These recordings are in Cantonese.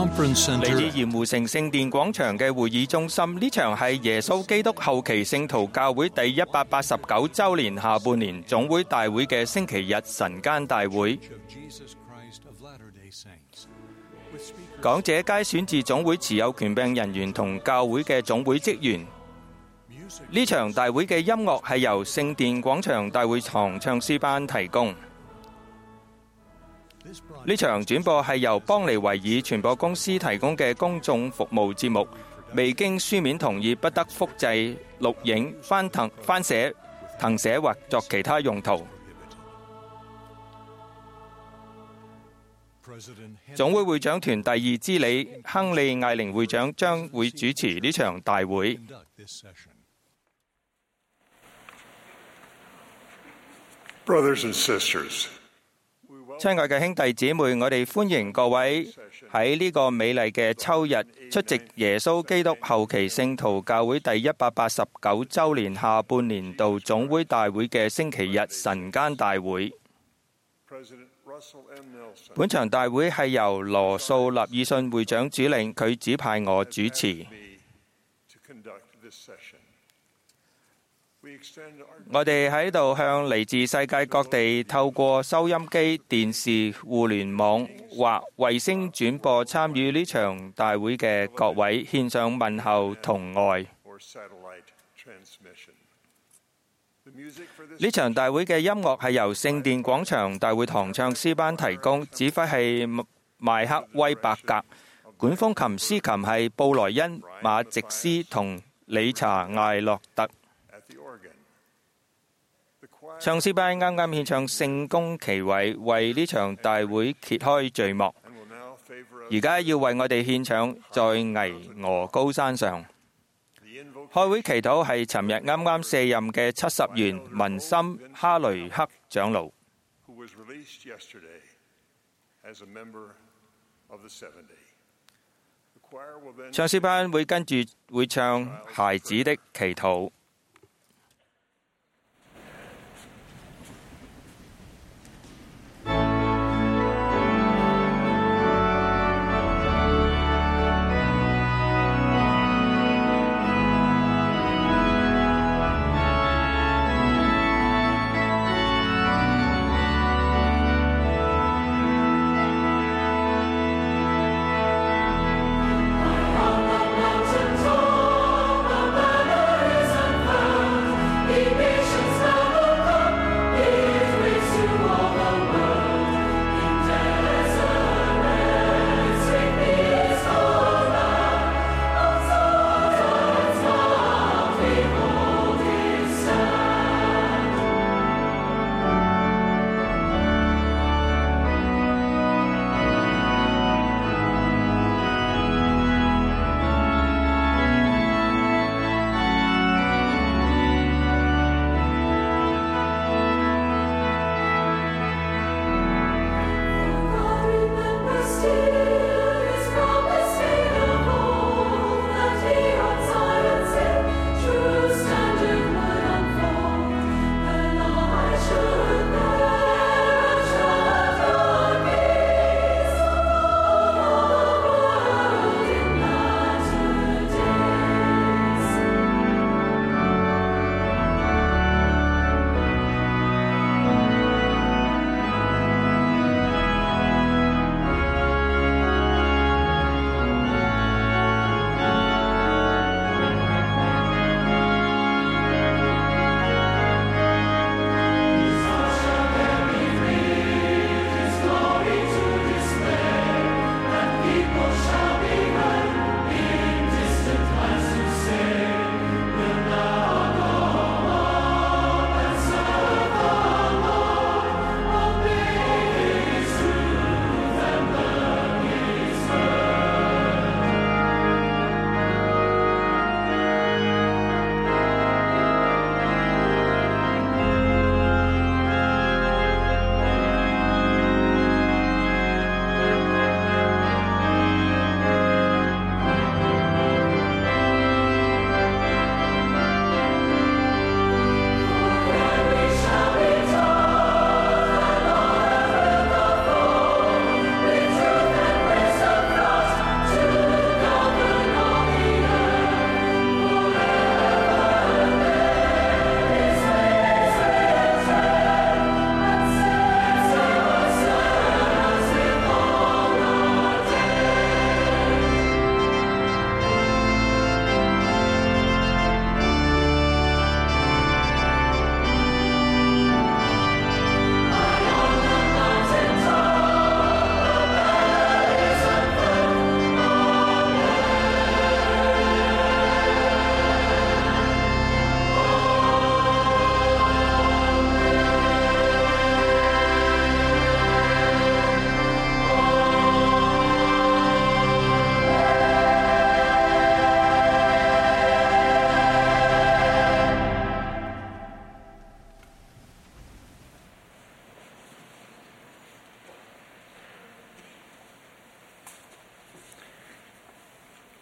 Conference 嚟 Center. 自鹽湖城聖殿廣場嘅會議中心，呢場係耶穌基督後期聖徒教會第189週年下半年總會大會嘅星期日晨間大會。講者皆選自總會持有權柄人員同教會嘅總會職員。呢場大會嘅音樂係由聖殿廣場大會堂唱詩班提供。呢場轉播係由邦尼維爾傳播公司提供嘅公眾服務節目，未經書面同意不得複製、錄影、翻寫、謄寫或作其他用途。總會會長團第二支理亨利艾靈會長將會主持呢場大會。 Brothers and sisters, 親愛嘅兄弟姊妹，我哋歡迎各位喺呢個美麗嘅秋日出席耶穌基督後期聖徒教會第189週年下半年度總會大會嘅星期日晨間大會。本場大會係由羅素納爾遜會長主領，佢指派我主持。我哋喺度向嚟自世界各地透過收音機、電視、互聯網或衛星轉播參與呢場大會嘅各位獻上問候同愛。呢場大會嘅音樂係由聖殿廣場大會堂唱詩班提供，指揮係邁克威伯格，管風琴司琴係布萊恩馬直斯同理查艾洛特。唱詩班啱啱獻唱聖公奇偉，為呢場大會揭開序幕。而家要為我哋獻唱在巍峨高山上。開會祈禱係尋日啱啱卸任嘅70元文森哈雷克長老。唱詩班會跟住會唱孩子的祈禱。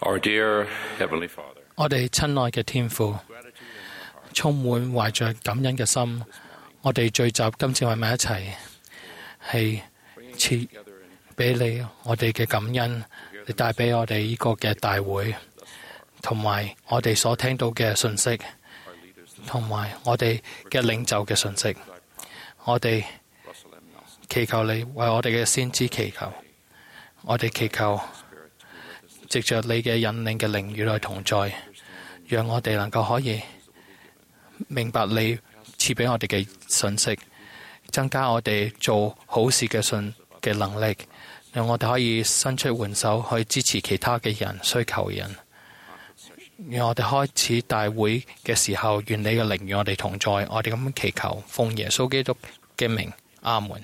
Our dear Heavenly Father, 我哋親愛嘅天父，充滿懷着感恩嘅心，我哋聚集今次喺埋一齊，係賜俾你我哋嘅感恩，你帶俾我哋呢個嘅大會，同埋我哋所聽到嘅信息，同埋我哋嘅領袖嘅信息，我哋祈求你為我哋嘅先知祈求，我哋祈求藉着你嘅引領嘅靈與你同在，讓我哋能夠可以明白你賜俾我哋嘅信息，增加我哋做好事嘅能力，讓我哋可以伸出援手去支持其他嘅人、需求人。讓我哋開始大會嘅時候，願你嘅靈與我哋同在。我哋咁樣祈求，奉耶穌基督嘅名，阿門。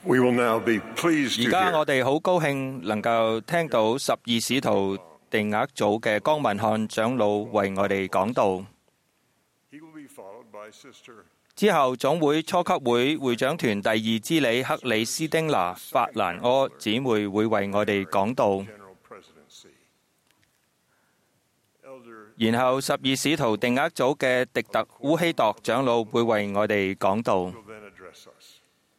We will now be pleased to 而家 hear 我哋好高興能夠聽到12使徒定額組嘅江文漢長老為我哋講道。 He will be followed by Sister 之後，總會初級會會長團第二支理克里斯丁拿法蘭柯姊妹會為我哋講道。 General Presidency. Elder 然後12使徒定額組嘅迪特烏希鐸長老會為我哋講道。 will then address us.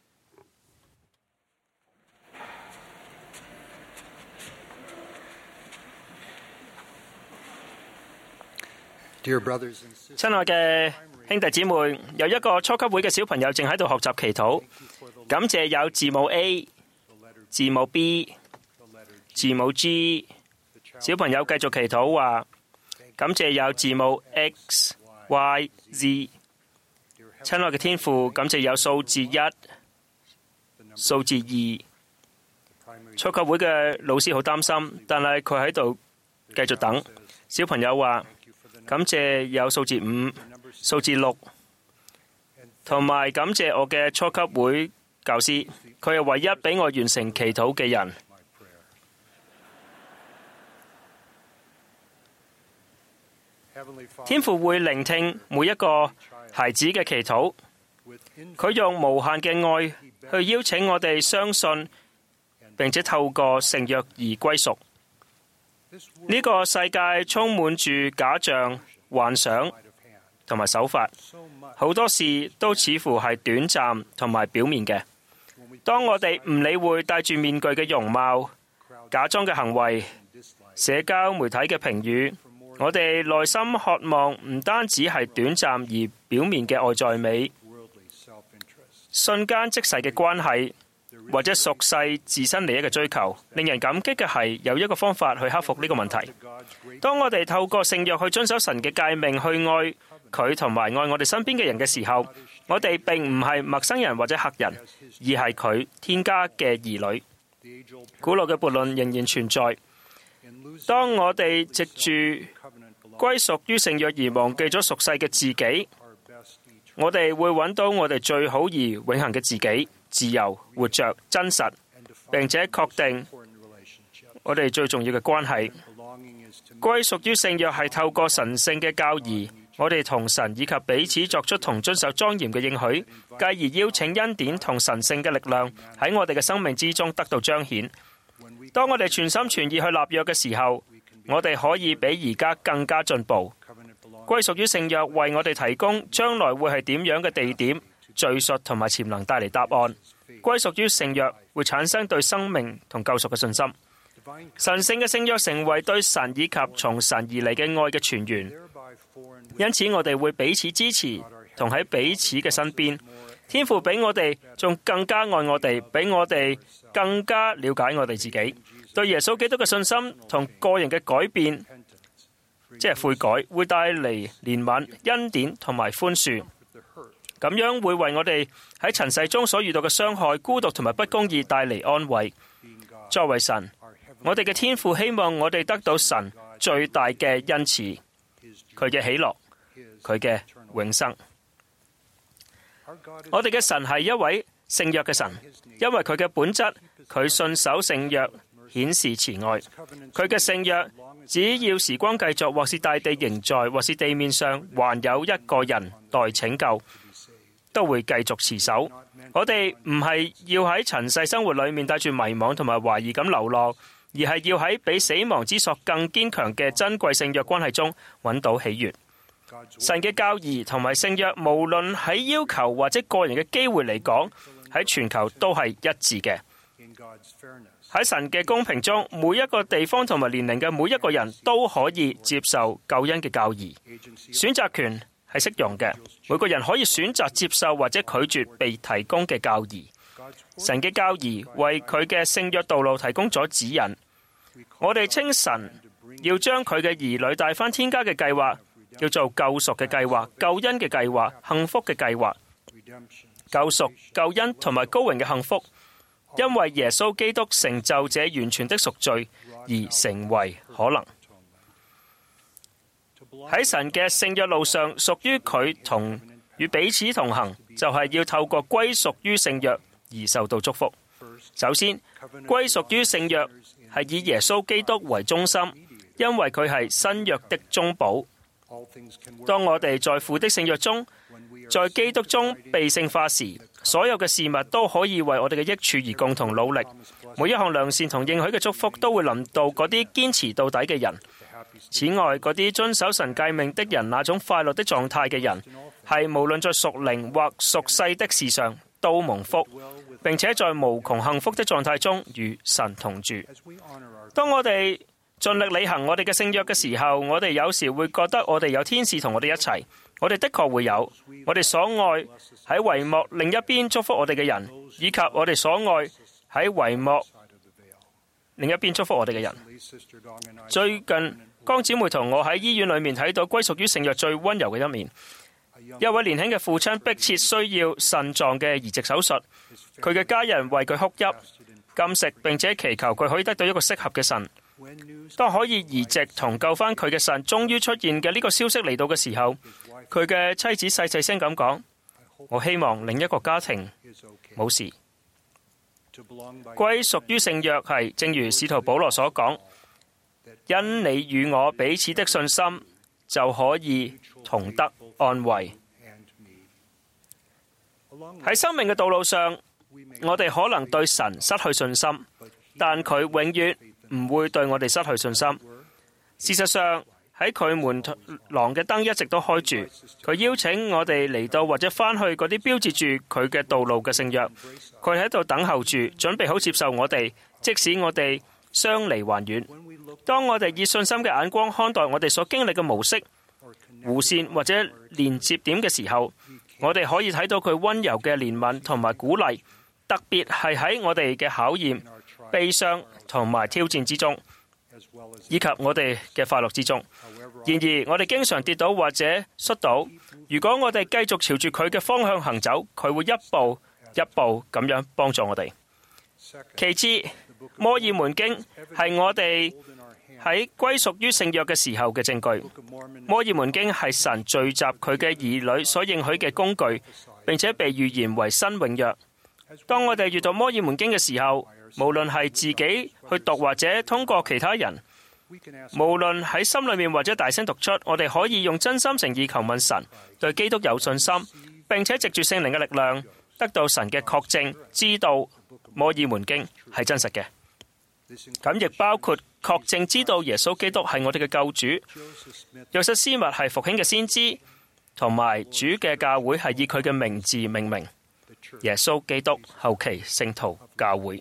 Dear brothers and sisters, 親愛嘅兄弟姊妹，有一個初級會嘅小朋友正喺度學習祈禱，感謝有字母 A、字母 B、字母 G。小朋友繼續祈禱話，感謝有字母 X、Y、Z。親愛嘅天父，感謝有數字1、數字2。初級會嘅老師好擔心，但係佢喺度繼續等。小朋友話，感謝有數字5、數字6，同埋感謝我嘅初級會教師，佢係唯一俾我完成祈禱嘅人。天父會聆聽每一個孩子嘅祈禱，佢用無限嘅愛去邀請我哋相信，並且透過聖約而歸屬。呢個世界充滿住假象、幻想同埋手法，好多事都似乎係短暫同埋表面嘅。當我哋唔理會戴住面具嘅容貌、假裝嘅行為、社交媒體嘅評語，我哋內心渴望唔單止係短暫而表面嘅外在美、瞬間即逝嘅關係，或者俗世自身利益嘅追求。令人感激嘅係有一個方法去克服呢個問題。當我哋透過聖約去遵守神嘅誡命，去愛佢同埋愛我哋身邊嘅人嘅時候，我哋並唔係陌生人或者客人，而係佢天家嘅兒女。古老嘅悖論仍然存在。當我哋藉住歸屬於聖約而忘記咗俗世嘅自己，我哋會揾到我哋最好而永恆嘅自己，自由、活着、真實，並且確定我哋最重要嘅關係。歸屬於聖約係透過神聖嘅教義，我哋同神以及彼此作出同遵守莊嚴嘅應許，繼而邀請恩典同神聖嘅力量喺我哋嘅生命之中得到彰顯。當我哋全心全意去立約嘅時候，我哋可以比而家更加進步。歸屬於聖約為我哋提供將來會係點樣嘅地點、敘述同埋潛能帶嚟答案。歸屬於聖約會產生對生命同救贖嘅信心。神聖嘅聖約成為對神以及從神而嚟嘅愛嘅泉源，因此我哋會彼此支持，同喺彼此嘅身邊。天父比我哋仲更加愛我哋，比我哋更加了解我哋自己。對耶穌基督嘅信心同個人嘅改變，即係悔改，會帶嚟憐憫、恩典同埋寬恕。咁樣會為我哋喺塵世中所遇到嘅傷害、孤獨同埋不公義帶嚟安慰。作為神，我哋嘅天父希望我哋得到神最大嘅恩慈，佢嘅喜樂，佢嘅永生。我哋嘅神係一位聖約嘅神，因為佢嘅本質，佢信守聖約，顯示慈愛。佢嘅聖約，只要時光繼續，或是大地仍在，或是地面上還有一個人待拯救，都會繼續持守。我哋唔係要喺塵世生活裏面帶住迷茫同埋懷疑咁流浪，而係要喺比死亡之鎖更堅強嘅珍貴聖約關係中揾到喜悅。神嘅教義同埋聖約，無論喺要求或者個人嘅機會嚟講，喺全球都係一致嘅。喺神嘅公平中，每一個地方同埋年齡嘅每一個人都可以接受救恩嘅教義。選擇權係適用嘅，每個人可以選擇接受或者拒絕被提供嘅教義。神嘅教義為佢嘅聖約道路提供咗指引。我哋稱神要將佢嘅兒女帶返天家嘅計劃，叫做救贖嘅計劃、救恩嘅計劃、幸福嘅計劃。救贖、救恩同埋高榮嘅幸福，因為耶穌基督成就這完全的贖罪而成為可能。喺神嘅聖約路上，屬於佢同與彼此同行，就係要透過歸屬於聖約， 而受到祝福。首先，歸屬於聖約係以耶穌基督為中心，因為佢係新約的中保。當我哋在父的聖約中，在基督中被聖化時，所有嘅事物都可以為我哋嘅益處而共同努力。每一項良善同應許嘅祝福都會臨到嗰啲堅持到底嘅人。此外，嗰啲遵守神誡命的人，那種快樂的狀態嘅人，係無論在屬靈或屬世的事上都蒙福，並且在無窮幸福的狀態中與神同住。當我哋盡力履行我哋嘅聖約嘅時候，我哋有時會覺得我哋有天使同我哋一齊。我哋的確會有，我哋所愛喺帷幕另一邊祝福我哋嘅人，以及我哋所愛喺帷幕另一邊祝福我哋嘅人。最近，江姊妹同我喺醫院裏面睇到歸屬於聖約最溫柔嘅一面。一位年輕嘅父親迫切需要腎臟嘅移植手術，佢嘅家人為佢哭泣、禁食，並且祈求佢可以得到一個適合嘅腎。當可以移植同救翻佢嘅腎終於出現嘅呢個消息嚟到嘅時候，佢嘅妻子細細聲咁講：我希望另一個家庭冇事。歸屬於聖約係正如使徒保羅所講，因你與我彼此的信心就可以同得安慰。喺生命嘅道路上，我哋可能對神失去信心，但佢永遠唔會對我哋失去信心。事實上，喺佢門廊嘅燈一直都開住，佢邀請我哋嚟到或者翻去嗰啲標誌住佢嘅道路嘅聖約。佢喺度等候住，準備好接受我哋，即使我哋相離還遠。當我哋以信心嘅眼光看待我哋所經歷嘅模式、弧線或者連接點嘅時候，我哋可以睇到佢溫柔嘅憐憫同埋鼓勵，特別係喺我哋嘅考驗、悲傷同埋挑戰之中，以及我哋嘅快樂之中。然而，我哋經常跌倒或者摔倒。如果我哋繼續朝住佢嘅方向行走，佢會一步一步咁樣幫助我哋。其次，摩爾門經係我哋喺歸屬於聖約嘅時候嘅證據。摩爾門經係神聚集佢嘅兒女所應許嘅工具，並且被預言為新永約。當我哋閱讀摩爾門經嘅時候，無論係自己去讀或者通過其他人，無論喺心裏面或者大聲讀出，我哋可以用真心誠意求問神，對基督有信心，並且藉住聖靈嘅力量得到神嘅確證，知道摩爾門經係真實嘅。咁亦包括確證知道耶穌基督係我哋嘅救主，約瑟斯密係復興嘅先知，同埋主嘅教會係以佢嘅名字命名，耶穌基督後期聖徒教會。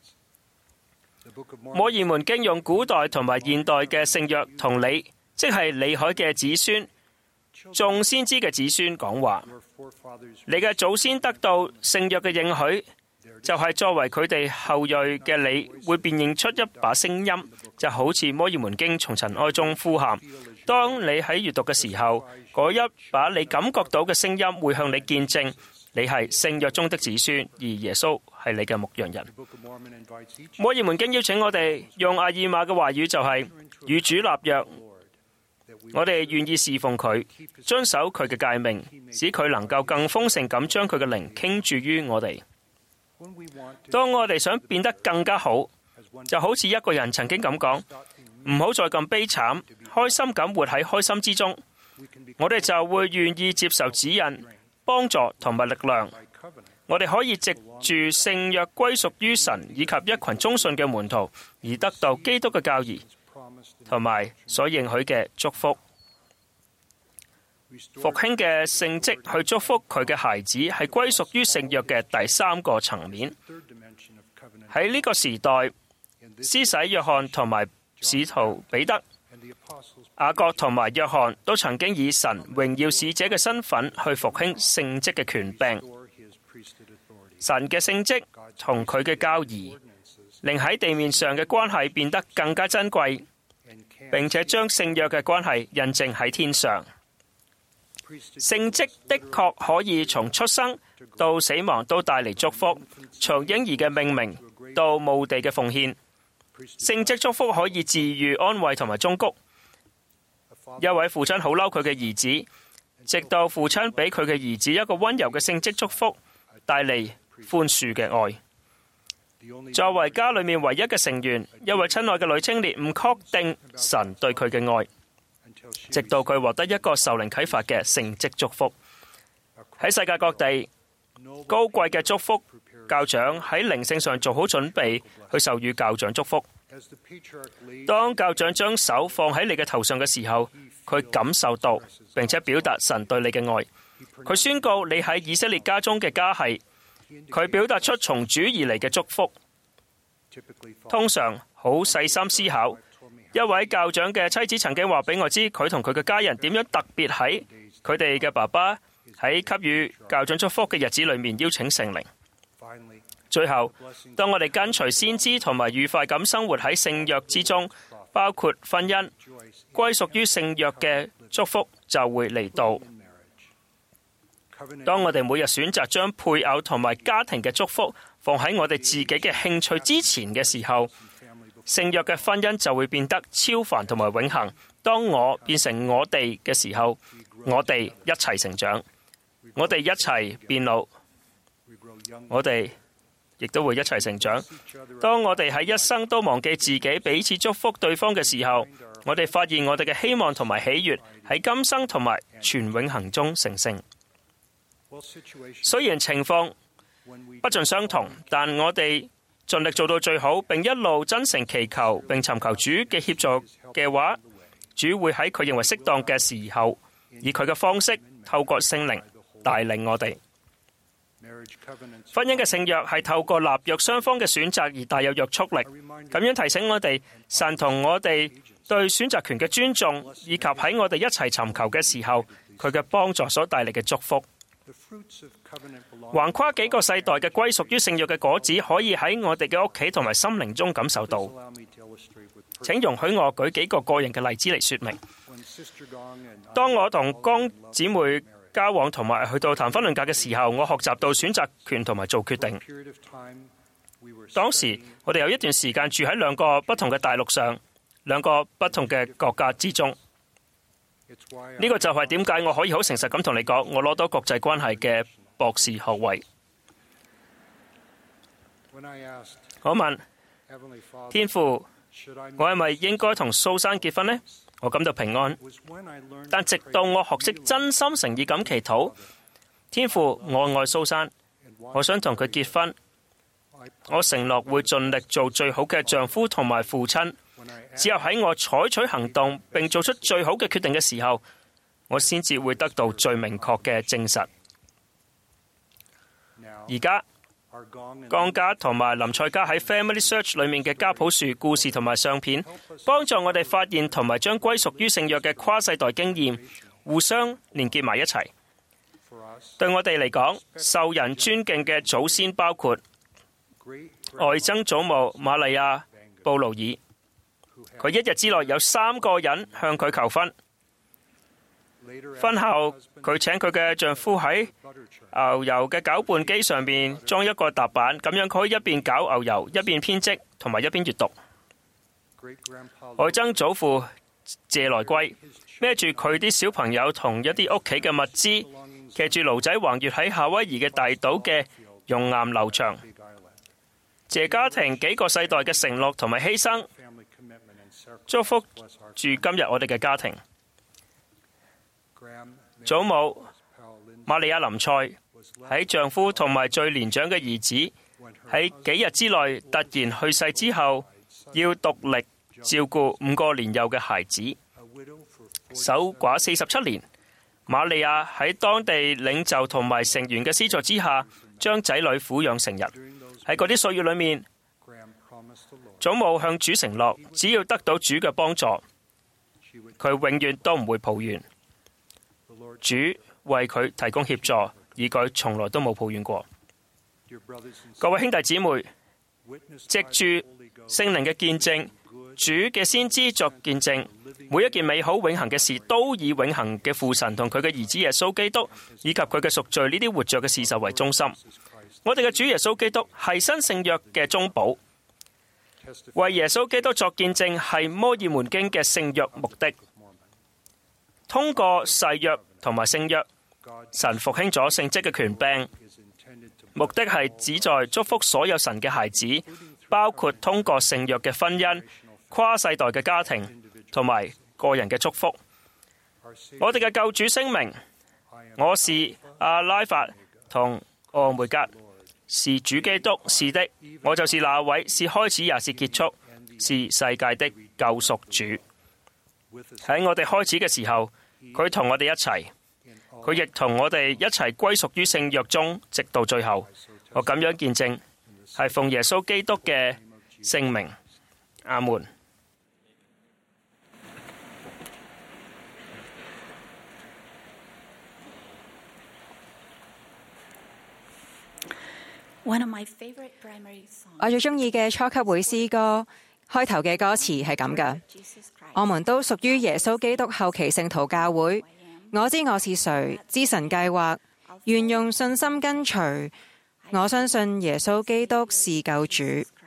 摩爾門經用古代同埋現代嘅聖約同你，即係利海嘅子孫、眾先知嘅子孫講話。你嘅祖先得到聖約嘅應許，就係作為佢哋後裔嘅你，會辨認出一把聲音，就好似摩爾門經從塵埃中呼喊。當你喺閱讀嘅時候，嗰一把你感覺到嘅聲音會向你見證，你係聖約中的子孫，而耶穌係你嘅牧羊人。摩爾門經邀請我哋用阿爾瑪嘅話語，就係與主立約。我哋願意侍奉佢，遵守佢嘅誡命，使佢能夠更豐盛咁將佢嘅靈傾注於我哋。當我哋想變得更加好，就好似一個人曾經咁講，唔好再咁悲慘，開心咁活喺開心之中，我哋就會願意接受指引、幫助同埋力量。我哋可以藉住聖約歸屬於神以及一群忠信嘅門徒，而得到基督嘅教義同埋所應許嘅祝福。復興嘅聖職去祝福佢嘅孩子，係歸屬於聖約嘅第三個層面。喺呢個時代，施洗約翰同埋使徒彼得、雅各同埋約翰都曾經以神榮耀使者嘅身份去復興聖職嘅權柄。神嘅聖職同佢嘅教義，令喺地面上嘅關係變得更加珍貴，並且將聖約嘅關係印證喺天上。聖職的確可以從出生到死亡都帶嚟祝福，從嬰兒嘅命名到墓地嘅奉獻。聖職祝福可以治癒、安慰同埋忠告。一位父親好嬲佢嘅兒子，直到父親俾佢嘅兒子一個溫柔嘅聖職祝福，帶嚟寬恕嘅愛。作為家裏面唯一嘅成員，一位親愛嘅女青年唔確定神對佢嘅愛，直到佢獲得一個受靈啟發嘅聖職祝福。喺世界各地，高貴嘅祝福教長喺靈性上做好準備去授予教長祝福。當教長將手放喺你嘅頭上嘅時候，佢感受到並且表達神對你嘅愛。佢宣告你喺以色列家中嘅家系。佢表達出從主而嚟嘅祝福。通常好細心思考。一位教長嘅妻子曾經話俾我知，佢同佢嘅家人點樣特別喺佢哋嘅爸爸喺給予教長祝福嘅日子裏面邀請聖靈。最後，當我哋跟隨先知同埋愉快咁生活喺聖約之中，包括婚姻，歸屬於聖約嘅祝福就會嚟到。當我哋每日選擇將配偶同埋家庭嘅祝福放喺我哋自己嘅興趣之前嘅時候，聖約嘅婚姻就會變得超凡同埋永恆。當我變成我哋嘅時候，我哋一齊成長，我哋一齊變老，我哋亦都會一齊成長。當我哋喺一生都忘記自己彼此祝福對方嘅時候，我哋發現我哋嘅希望同埋喜悅喺今生同埋全永恆中成聖。雖然情況不盡相同，但我哋盡力做到最好，並一路真誠祈求並尋求主嘅協助嘅話，主會喺佢認為適當嘅時候，以佢嘅方式透過聖靈帶領我哋。婚姻嘅聖約係透過立約雙方嘅選擇而帶有約束力，咁樣提醒我哋神同我哋對選擇權嘅尊重，以及喺我哋一齊尋求嘅時候，佢嘅幫助所帶嚟嘅祝福。橫跨幾個世代嘅歸屬於聖約嘅果子，可以喺我哋嘅屋企同埋心靈中感受到。請容許我舉幾個個人嘅例子嚟說明。當我同江姊妹交往同埋去到談婚論嫁嘅時候，我學習到選擇權同埋做決定。當時我哋有一段時間住喺兩個不同嘅大陸上，兩個不同嘅國家之中。呢個就係點解我可以好誠實咁同你講，我攞到國際關係嘅博士學位。我問天父，我係咪應該同蘇珊結婚呢？我感到平安，但直到我學識真心誠意咁祈禱，天父，我愛蘇珊，我想同佢結婚，我承諾會盡力做最好嘅丈夫同埋父親。只有喺我採取行動並做出最好嘅決定嘅時候，我先至會得到最明確嘅證實。而家江家同埋林賽家喺 Family Search 裏面嘅家譜樹故事同埋相片，幫助我哋發現同埋將歸屬於聖約嘅跨世代經驗互相連結埋一齊。對我哋嚟講，受人尊敬嘅祖先包括外曾祖母瑪利亞·布魯爾。佢一日之內有3個人向佢求婚。婚後，佢請佢嘅丈夫喺牛油嘅攪拌機上面裝一個踏板，咁樣佢可以一邊攪牛油，一邊編織，同埋一邊閱讀。外曾祖父謝來歸孭住佢啲小朋友同一啲屋企嘅物資，騎住驢仔橫越喺夏威夷嘅大島嘅熔岩流長。謝家庭幾個世代嘅承諾同埋犧牲，祝福住今日我哋嘅家庭。祖母瑪利亞林賽喺丈夫同埋最年長嘅兒子喺幾日之內突然去世之後，要獨力照顧5個年幼嘅孩子。守寡47年，瑪利亞喺當地領袖同埋成員嘅資助之下，將仔女撫養成人。喺嗰啲歲月裏面，祖母向主承諾，只要得到主嘅幫助，佢永遠都唔會抱怨。主為佢提供協助，而佢從來都冇抱怨過。各位兄弟姊妹，藉住聖靈嘅見證，主嘅先知作見證，每一件美好永恆嘅事都以永恆嘅父神同佢嘅兒子耶穌基督以及佢嘅贖罪呢啲活着嘅事實為中心。我哋嘅主耶穌基督係新聖約嘅中保，為耶穌基督作見證係摩爾門經嘅聖約目的。通過誓約同埋聖約，神復興咗聖職嘅權柄， 目的係旨在祝福所有神嘅孩子，包括通過聖約嘅婚姻、跨世代嘅家庭同埋個人嘅祝福。我哋嘅救主聲明：我是阿拉法同俄梅格，是主基督，是的，我就是那位，是開始也是結束，是世界的救贖主。喺我哋開始嘅時候，佢同我哋一齊，佢亦同我哋一齊歸屬於聖約中，直到最後。我咁樣見證，係奉耶穌基督嘅聖名，阿門。 我最中意嘅初級會詩歌開頭嘅歌詞係咁㗎：我們都屬於耶穌基督後期聖徒教會。我知我是誰，知神計劃，願用信心跟隨。我相信耶穌基督是救主。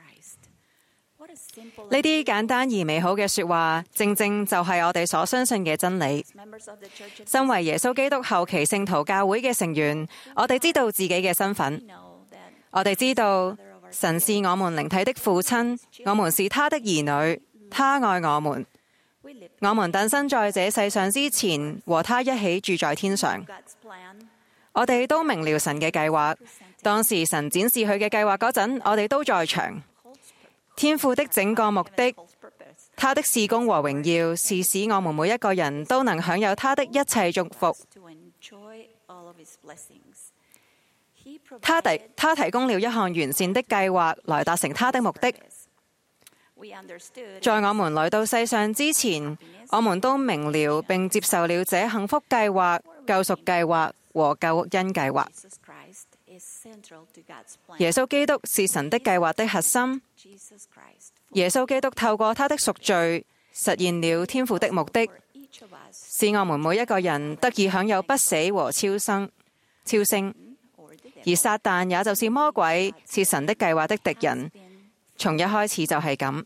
呢啲簡單而美好嘅說話，正正就係我哋所相信嘅真理。身為耶穌基督後期聖徒教會嘅成員，我哋知道自己嘅身份。我哋知道神是我們靈體的父親，我們是他的兒女，他愛我們。我們誕生在這世上之前，和他一起住在天上。我哋都明了神嘅計劃，當時神展示佢嘅計劃嗰陣，我哋都在場。天父的整個目的，他的事工和榮耀，是使我們每一個人都能享有他的一切祝福。他提供了一項完善的計劃來達成他的目的。在我們來到世上之前，我們都明了並接受了這幸福計劃、救贖計劃和救恩計劃。耶穌基督是神的計劃的核心。耶穌基督透過他的贖罪，實現了天父的目的，使我們每一個人得以享有不死和超升。而撒旦也就是魔鬼，是神的計劃的敵人，從一開始就係咁。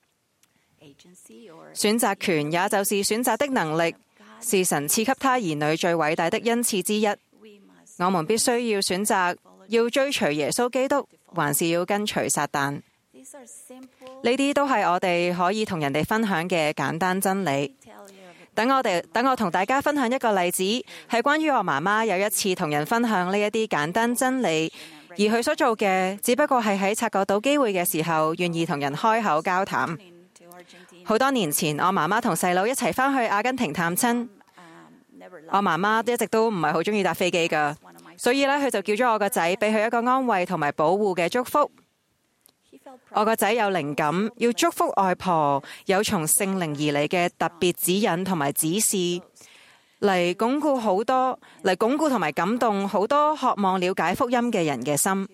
選擇權也就是選擇的能力，是神賜給他兒女最偉大的恩賜之一。我們必須要選擇，要追隨耶穌基督，還是要跟隨撒旦。呢啲都係我哋可以同人哋分享嘅簡單真理。等我同大家分享一個例子，係關於我媽媽有一次同人分享呢一啲簡單真理，而佢所做嘅只不過係喺察覺到機會嘅時候，願意同人開口交談。好多年前，我媽媽同細佬一齊返去阿根廷探親。我媽媽一直都唔係好鍾意搭飛機㗎，所以呢，佢就叫咗我個仔俾佢一個安慰同埋保護嘅祝福。我個仔有靈感，要祝福外婆，有從聖靈而嚟嘅特別指引同埋指示，嚟鞏固同埋感動好多渴望了解福音嘅人嘅心。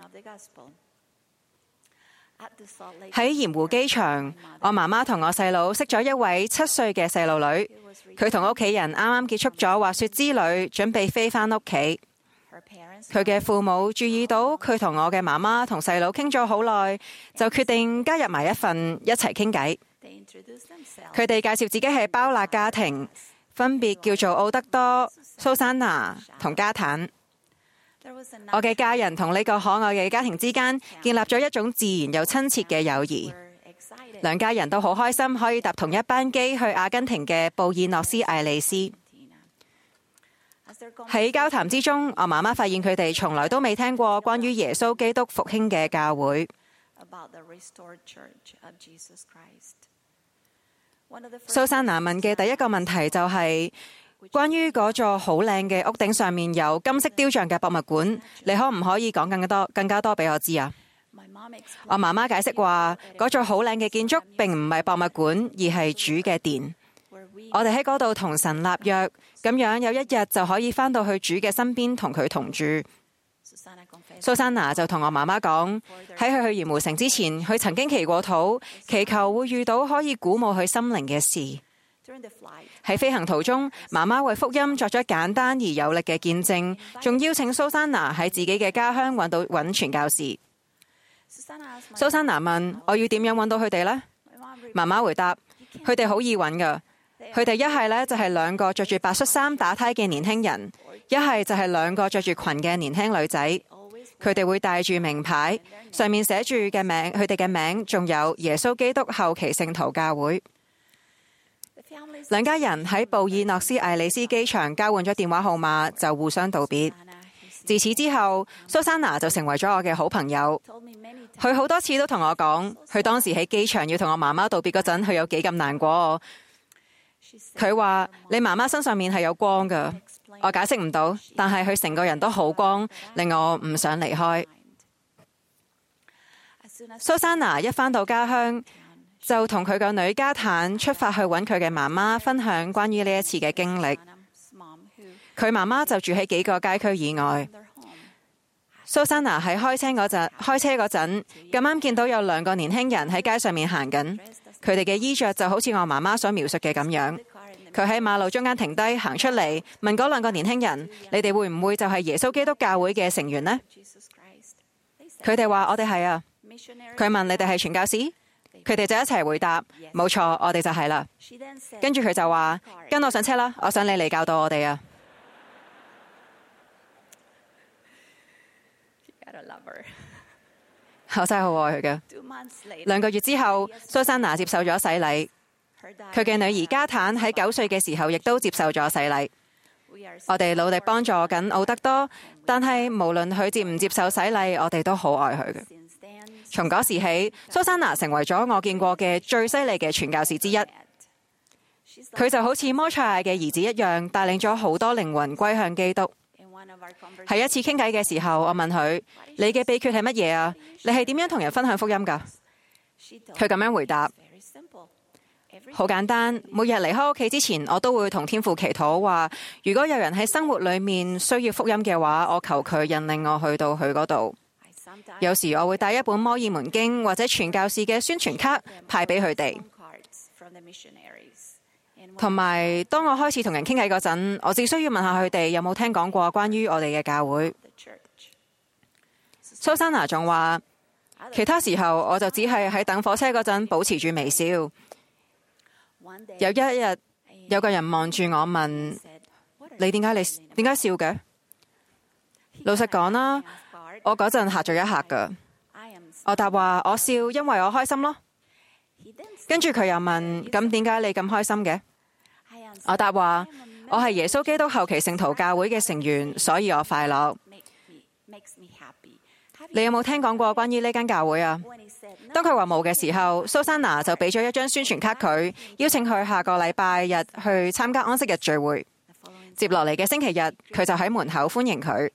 喺鹽湖機場，我媽媽同我細佬識咗一位7歲嘅細路女，佢同屋企人啱啱結束咗滑雪之旅，準備飛返屋企。佢嘅父母注意到佢同我嘅媽媽同細佬傾咗好耐，就決定加入埋一份一齊傾偈。佢哋介紹自己係包納家庭，分別叫做奧德多、蘇珊娜同加坦。我嘅家人同呢個可愛嘅家庭之間建立咗一種自然又親切嘅友誼。兩家人都好開心可以搭同一班機去阿根廷嘅布爾諾斯艾利斯。喺交談之中，我媽媽發現佢哋從來都未聽過關於耶穌基督復興嘅教會。蘇珊娜問嘅第一個問題就係關於嗰座好靚嘅屋頂上面有金色雕像嘅博物館，你可唔可以講更加多俾我知啊？我媽媽解釋話，嗰座好靚嘅建築並唔係博物館，而係主嘅殿。我哋喺嗰度同神立約，咁樣有一日就可以返到去主嘅身邊同佢同住。蘇珊娜就同我媽媽講，喺佢去鹽湖城之前，佢曾經祈過禱，祈求會遇到可以鼓舞佢心靈嘅事。喺飛行途中，媽媽為福音作咗簡單而有力嘅見證，仲邀請蘇珊娜喺自己嘅家鄉揾傳教士。蘇珊娜問，我要點樣揾到佢哋呢？媽媽回答，佢哋好易揾㗎。佢哋一係呢就係兩個着住白恤衫打呔嘅年輕人，一係就係兩個着住裙嘅年輕女仔。 佢哋會帶住名牌，上面寫住嘅名，佢哋嘅名仲有耶穌基督後期聖徒教會。兩家人喺布爾諾斯艾利斯機場交換咗電話號碼，就互相道別。自此之後，蘇珊娜就成為咗我嘅好朋友。佢好多次都同我講，佢當時喺機場要同我媽媽道別嗰陣，佢有幾咁難過。佢話：你媽媽身上面係有光㗎。我解釋唔到，但係佢成個人都好光，令我唔想離開。蘇珊娜一返到家鄉，就同佢個女加坦出發去揾佢嘅媽媽，分享關於呢一次嘅經歷。佢媽媽就住喺幾個街區以外。蘇珊娜喺開車嗰陣，咁啱見到有兩個年輕人喺街上面行緊，佢哋嘅衣着就好似我媽媽所描述嘅咁樣。佢喺馬路中間停低，行出嚟問嗰兩個年輕人：你哋會唔會就係耶穌基督教會嘅成員呢？佢哋話：我哋係啊。佢問：你哋係傳教士？佢哋就一齊回答：冇錯，我哋就係啦。跟住佢就話：跟我上車啦，我想你嚟教導我哋啊。我真係好愛佢嘅。2個月之後，蘇珊娜接受咗洗禮。佢嘅女兒加坦喺9歲嘅時候，亦都接受咗洗禮。我哋努力幫助緊奧德多，但係無論佢接唔接受洗禮，我哋都好愛佢嘅。從嗰時起，蘇珊娜成為咗我見過嘅最犀利嘅傳教士之一。佢就好似摩賽亞嘅兒子一樣，帶領咗好多靈魂歸向基督。喺一次傾偈嘅時候，我問佢：你嘅秘訣係乜嘢啊？你係點樣同人分享福音㗎？佢咁樣回答：好簡單，每日離開屋企之前，我都會同天父祈禱，話如果有人喺生活裏面需要福音嘅話，我求佢引領我去到佢嗰度。有時我會帶一本摩爾門經或者傳教士嘅宣傳卡派俾佢哋。同埋，當我開始同人傾偈嗰陣，我只需要問下佢哋有冇聽講過關於我哋嘅教會。蘇珊娜仲話，其他時候我就只係喺等火車嗰陣保持住微笑。有一日，有個人望住我問：你點解笑嘅？老實講啦，我嗰陣嚇咗一嚇㗎。我答話：我笑因為我開心咯。跟住佢又問：咁點解你咁開心嘅？我答話：我係耶穌基督後期聖徒教會嘅成員，所以我快樂。你有冇聽講過關於呢間教會啊？當佢話冇嘅時候，蘇珊娜就俾咗一張宣傳卡佢，邀請佢下個禮拜日去參加安息日聚會。接落嚟嘅星期日，佢就喺門口歡迎佢。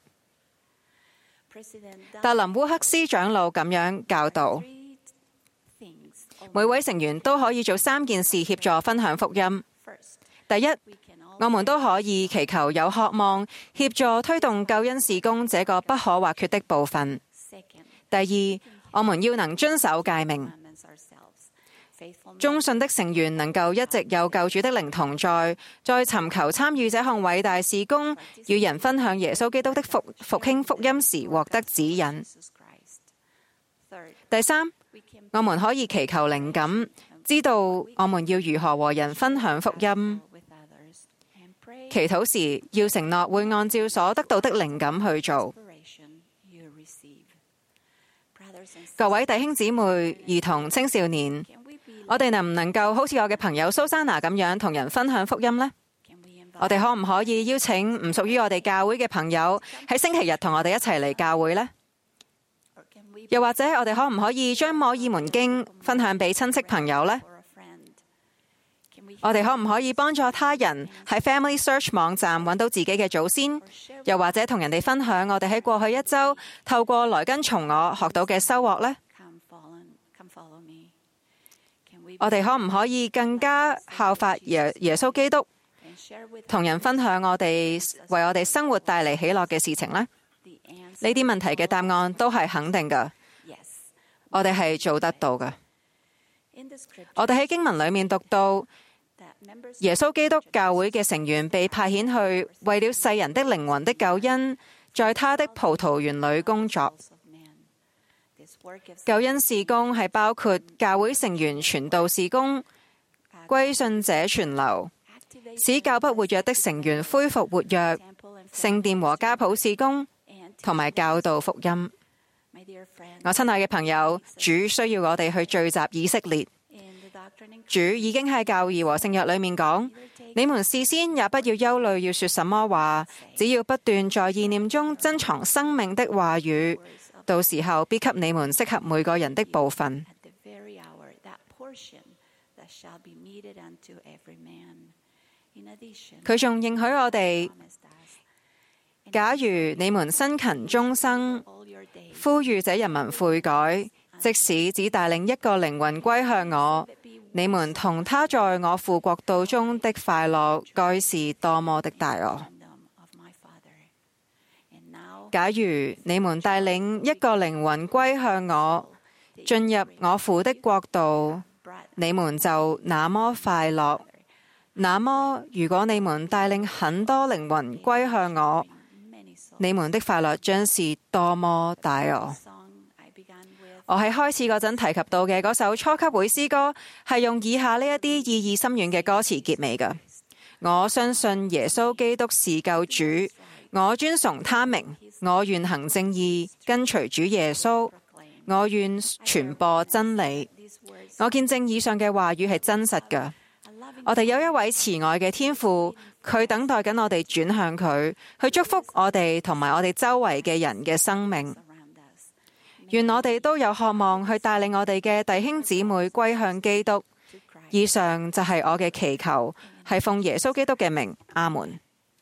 特林烏克斯長老咁樣教導：每位成員都可以做3件事協助分享福音。第一，我們都可以祈求有渴望協助推動救恩事工這個不可或缺的部分。第二，我們要能遵守誡命。忠信的成員能夠一直有救主的靈同在尋求參與這項偉大事工，與人分享耶穌基督的復興福音時獲得指引。第三，我們可以祈求靈感，知道我們要如何和人分享福音。祈禱時要承諾會按照所得到的靈感去做。各位弟兄姊妹、兒童、青少年，我哋能唔能夠好似我嘅朋友蘇珊娜咁樣同人分享福音呢？我哋可唔可以邀請唔屬於我哋教會嘅朋友喺星期日同我哋一齊嚟教會呢？又或者我哋可唔可以將摩爾門經分享俾親戚朋友呢？我哋可唔可以幫助他人喺 Family Search 網站揾到自己嘅祖先？又或者同人哋分享我哋喺過去一周透過來跟從我學到嘅收穫呢？我哋可唔可以更加效法耶穌基督，同人分享我哋為我哋生活帶嚟喜樂嘅事情呢？呢啲問題嘅答案都係肯定㗎，我哋係做得到㗎。我哋喺經文裏面讀到，耶穌基督教會嘅成員被派遣去為了世人的靈魂的救恩，在他的葡萄園裏工作。救恩事工係包括教會成員傳道事工、歸信者傳流、使較不活躍的成員恢復活躍、聖殿和家譜事工、 同埋教導福音。我親愛嘅朋友，主需要我哋去聚集以色列。主已經喺教義和聖約裏面講，你們事先也不要憂慮要說什麼話，只要不斷在意念中珍藏生命的話語，到時候必給你們適合每個人的部分。佢仲應許我哋，假如你們辛勤終生，呼籲這人民悔改，即使只帶領一個靈魂歸向我，你們同他在我父國度中的快樂，該是多麼的大哦！假如你們帶領一個靈魂歸向我，進入我父的國度，你們就那麼快樂。那麼，如果你們帶領很多靈魂歸向我，你們的快樂將是多麼大哦！我喺開始嗰陣提及到嘅嗰首初級會詩歌，係用以下呢一啲意義深遠嘅歌詞結尾嘅。我相信耶穌基督是救主，我尊崇他名，我願行正義，跟隨主耶穌，我願傳播真理。我見證以上嘅話語係真實嘅。我哋有一位慈愛嘅天父，佢等待緊我哋轉向佢，去祝福我哋同埋我哋周圍嘅人嘅生命。願我哋都有渴望去帶領我哋嘅弟兄姊妹歸向基督。以上就係我嘅祈求，係奉耶穌基督嘅名，阿門。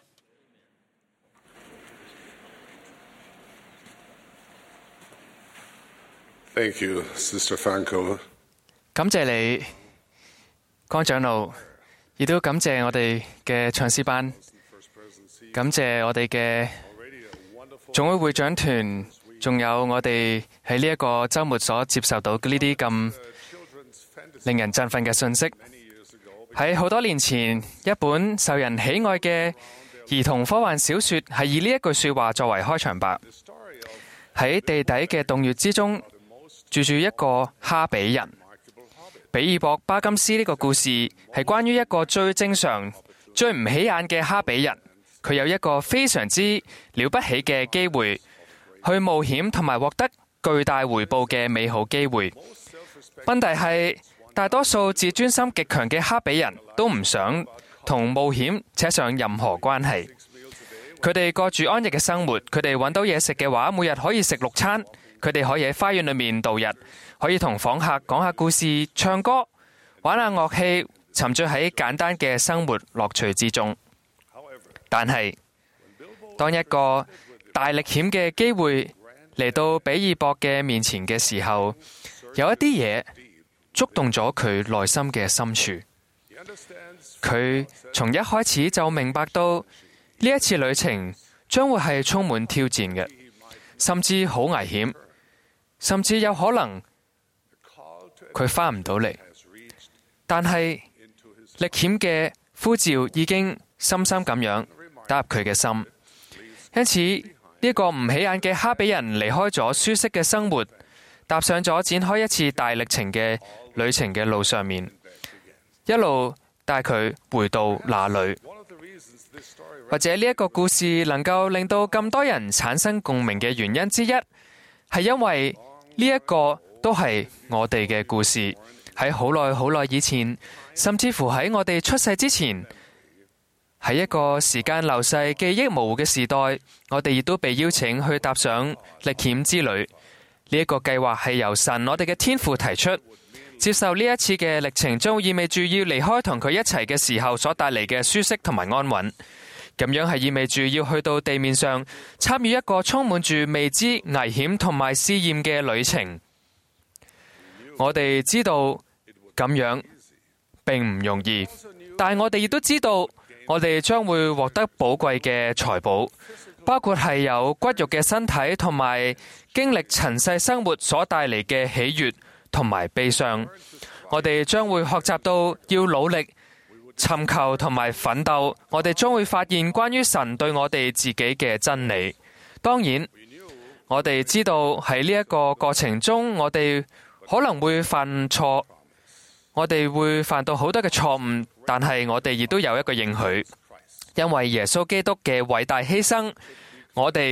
Thank you, Sister Franco. 感謝你，江長老，亦都感謝我哋嘅唱詩班，感謝我哋嘅總會會長團，仲有我哋喺呢一個週末所接受到呢啲咁令人振奮嘅信息。喺好多年前，一本受人喜愛嘅兒童科幻小說係以呢一句說話作為開場白。喺地底嘅洞穴之中，住住一個哈比人。比爾博巴金斯呢個故事係關於一個最正常、最唔起眼嘅哈比人，佢有一個非常之了不起嘅機會，去冒險同埋獲得巨大回報嘅美好機會。問題係，大多數自尊心極強嘅哈比人都唔想同冒險扯上任何關係。佢哋過住安逸嘅生活，佢哋揾到嘢食嘅話，每日可以食6餐。佢哋可以喺花園裏面度日，可以同訪客講下故事、唱歌、玩下樂器，沉醉喺簡單嘅生活樂趣之中。但係，當一個大歷險嘅機會嚟到比爾博嘅面前嘅時候，有一啲嘢觸動咗佢內心嘅深處。佢從一開始就明白到呢一次旅程將會係充滿挑戰嘅，甚至好危險。甚至有可能佢返唔到嚟，但係歷險嘅呼召已經深深咁樣打入佢嘅心。因此呢個唔起眼嘅哈比人離開咗舒適嘅生活，踏上咗展開一次大歷程嘅旅程嘅路上面，一路帶佢回到那裏。或者呢一個故事能夠令到咁多人產生共鳴嘅原因之一，係因為呢一個都係我哋嘅故事。喺好耐好耐以前，甚至乎喺我哋出世之前，喺一個時間流逝、記憶模糊嘅時代，我哋亦都被邀請去踏上歷險之旅。呢一個計劃係由神我哋嘅天父提出，接受呢一次嘅歷程，將會意味住要離開同佢一齊嘅時候所帶嚟嘅舒適同埋安穩。咁樣係意味住要去到地面上參與一個充滿住未知、危險同埋試驗嘅旅程。我哋知道咁樣並唔容易，但係我哋亦都知道，我哋將會獲得寶貴嘅財寶，包括係有骨肉嘅身體同埋經歷塵世生活所帶嚟嘅喜悅同埋悲傷。我哋將會學習到要努力尋求同埋奮鬥，我哋將會發現關於神對我哋自己嘅真理。當然，我哋知道喺呢一個過程中，我哋可能會犯錯，我哋會犯到好多嘅錯誤，但係我哋亦都有一個應許，因為耶穌基督嘅偉大犧牲，我哋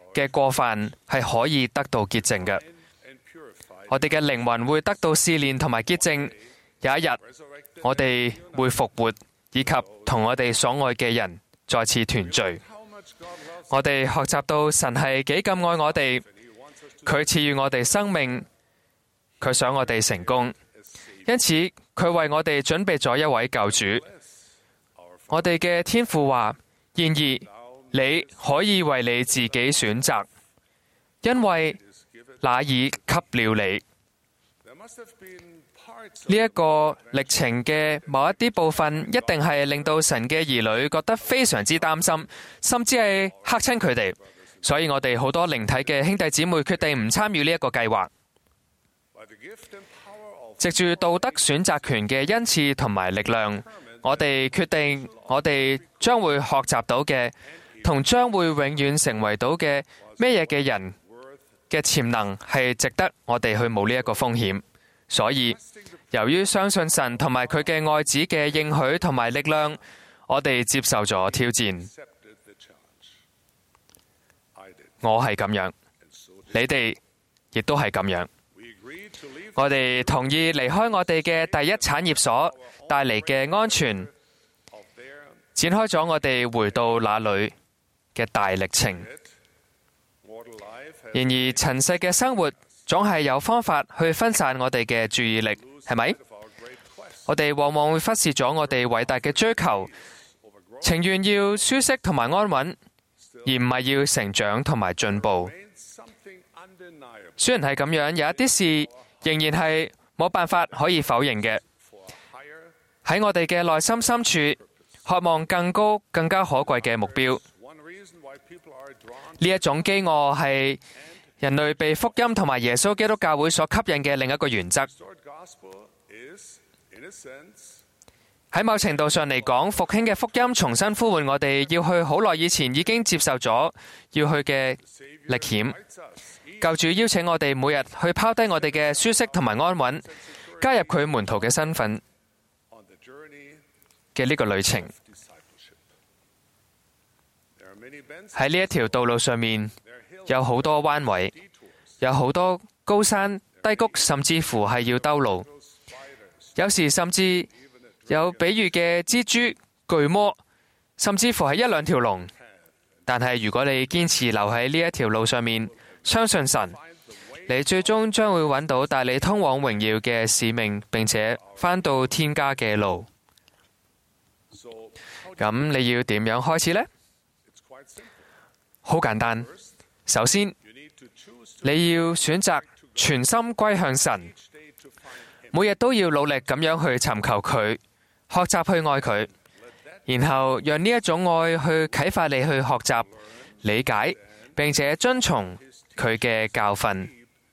嘅過犯係可以得到潔淨嘅。我哋嘅靈魂會得到試煉同埋潔淨。有一日，我哋會復活，以及同我哋所愛嘅人再次團聚。我哋學習到神係幾咁愛我哋，佢賜予我哋生命，佢想我哋成功，因此佢為我哋準備咗一位救主。我哋嘅天父話：然而你可以為你自己選擇，因為那已給了你。呢一個歷程嘅某一啲部分，一定係令到神嘅兒女覺得非常之擔心，甚至係嚇親佢哋。所以我哋好多靈體嘅兄弟姊妹決定唔參與呢一個計劃。藉住道德選擇權嘅恩賜同埋力量，我哋決定我哋將會學習到嘅，同將會永遠成為到嘅咩嘢嘅人嘅潛能，係值得我哋去冒呢一個風險。所以，由於相信神同埋佢嘅愛子嘅應許同埋力量，我哋接受咗挑戰。我係咁樣，你哋亦都係咁樣。我哋同意離開我哋嘅第一產業所帶嚟嘅安全，展開咗我哋回到那裏嘅大歷程。然而，塵世嘅生活總係有方法去分散我哋嘅注意力，係咪？我哋往往會忽視咗我哋偉大嘅追求，情願要舒適同埋安穩，而唔係要成長同埋進步。雖然係咁樣，有一啲事仍然係冇辦法可以否認嘅。喺我哋嘅內心深處，渴望更高、更加可貴嘅目標。呢一種飢餓係人類被福音同埋耶穌基督教會所吸引嘅另一個原則。喺某程度上嚟講，復興嘅福音重新呼喚我哋要去好耐以前已經接受咗要去嘅歷險。救主邀請我哋每日去拋低我哋嘅舒適同埋安穩，加入佢門徒嘅身份嘅呢個旅程。喺呢一條道路上面，有好多彎位，有好多高山低谷，甚至乎係要兜路。有時甚至有比喻嘅蜘蛛、巨魔，甚至乎係一兩條龍。但係如果你堅持留喺呢一條路上面，相信神，你最終將會揾到帶你通往榮耀嘅使命，並且返到天家嘅路。咁你要點樣開始呢？好簡單，首先你要選擇全心歸向神，每日都要努力咁樣去尋求佢，學習去愛佢，然後讓呢一種愛去啟發你去學習、理解，並且遵從佢嘅教訓。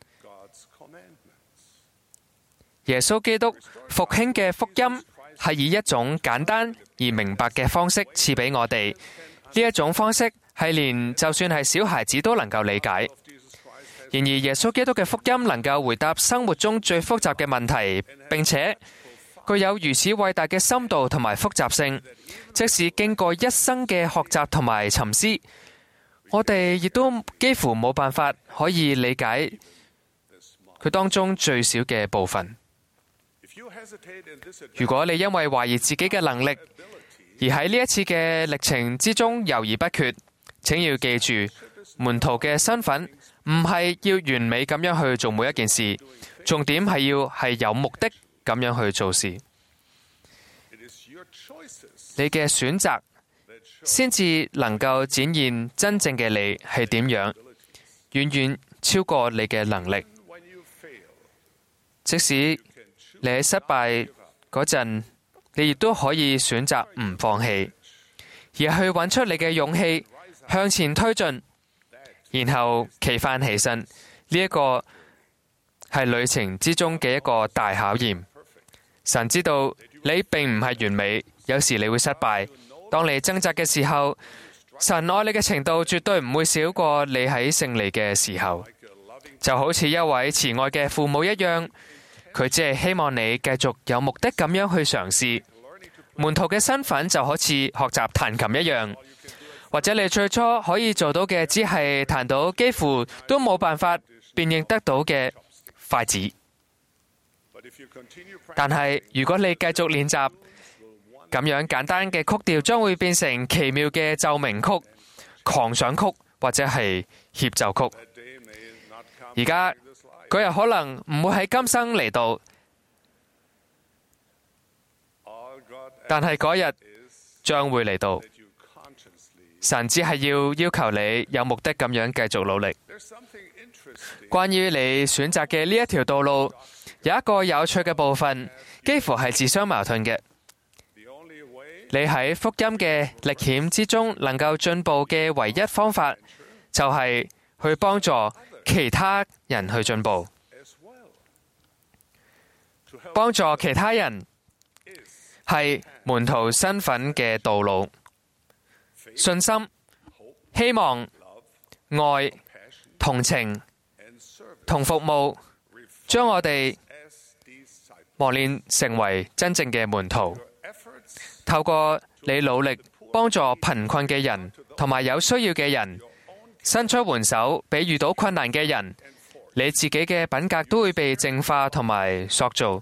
耶穌基督復興嘅福音係以一種簡單而明白嘅方式賜俾我哋，呢一種方式係連就算係小孩子都能夠理解。然而耶穌基督嘅福音能夠回答生活中最複雜嘅問題，並且具有如此偉大嘅深度同埋複雜性，即使經過一生嘅學習同埋沉思，我哋亦都幾乎冇辦法可以理解佢當中最少嘅部分。如果你因為懷疑自己嘅能力，而喺呢一次嘅歷程之中猶豫不決，請要記住，門徒嘅身份唔係要完美咁樣去做每一件事，重點係要係有目的咁樣去做事。你嘅選擇先至能夠展現真正嘅你係點樣，遠遠超過你嘅能力。即使你喺失敗嗰陣，你亦都可以選擇唔放棄，而去揾出你嘅勇氣向前推進，然後企返起身。呢一個係旅程之中嘅一個大考驗。神知道你並唔係完美，有時你會失敗。當你掙扎嘅時候，神愛你嘅程度絕對唔會少過你喺勝利嘅時候。就好似一位慈愛嘅父母一樣，佢只係希望你繼續有目的咁樣去嘗試。門徒嘅身份就好似學習彈琴一樣， 或者你最初可以做到嘅，只係彈到幾乎都冇辦法辨認得到嘅筷子。但係如果你繼續練習，咁樣簡單嘅曲調將會變成奇妙嘅奏鳴曲、狂想曲或者係協奏曲。而家嗰日可能唔會喺今生嚟到，但係嗰日將會嚟到。神只係要求你有目的咁樣繼續努力。關於你選擇嘅呢一條道路，有一個有趣嘅部分，幾乎係自相矛盾嘅。你喺福音嘅歷險之中能夠進步嘅唯一方法，就係去幫助其他人去進步。幫助其他人係門徒身份嘅道路。信心、希望、愛、同情同服務，將我哋磨練成為真正嘅門徒。透過你努力幫助貧困嘅人同埋有需要嘅人，伸出援手俾遇到困難嘅人，你自己嘅品格都會被淨化同埋塑造。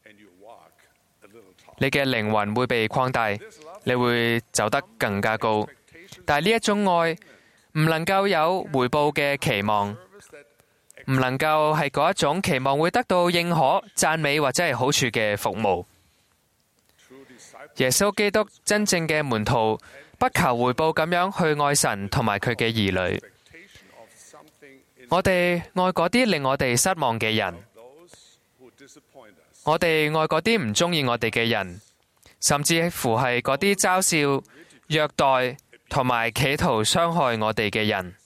你嘅靈魂會被擴大，你會走得更加高。但係呢一種愛唔能夠有回報嘅期望，唔能夠係嗰一種期望會得到認可、讚美或者係好處嘅服務。耶穌基督真正嘅門徒不求回報咁樣去愛神同埋佢嘅兒女。我哋愛嗰啲令我哋失望嘅人，我哋愛嗰啲唔中意我哋嘅人，甚至乎係嗰啲嘲笑、虐待同埋企圖傷害我哋嘅人。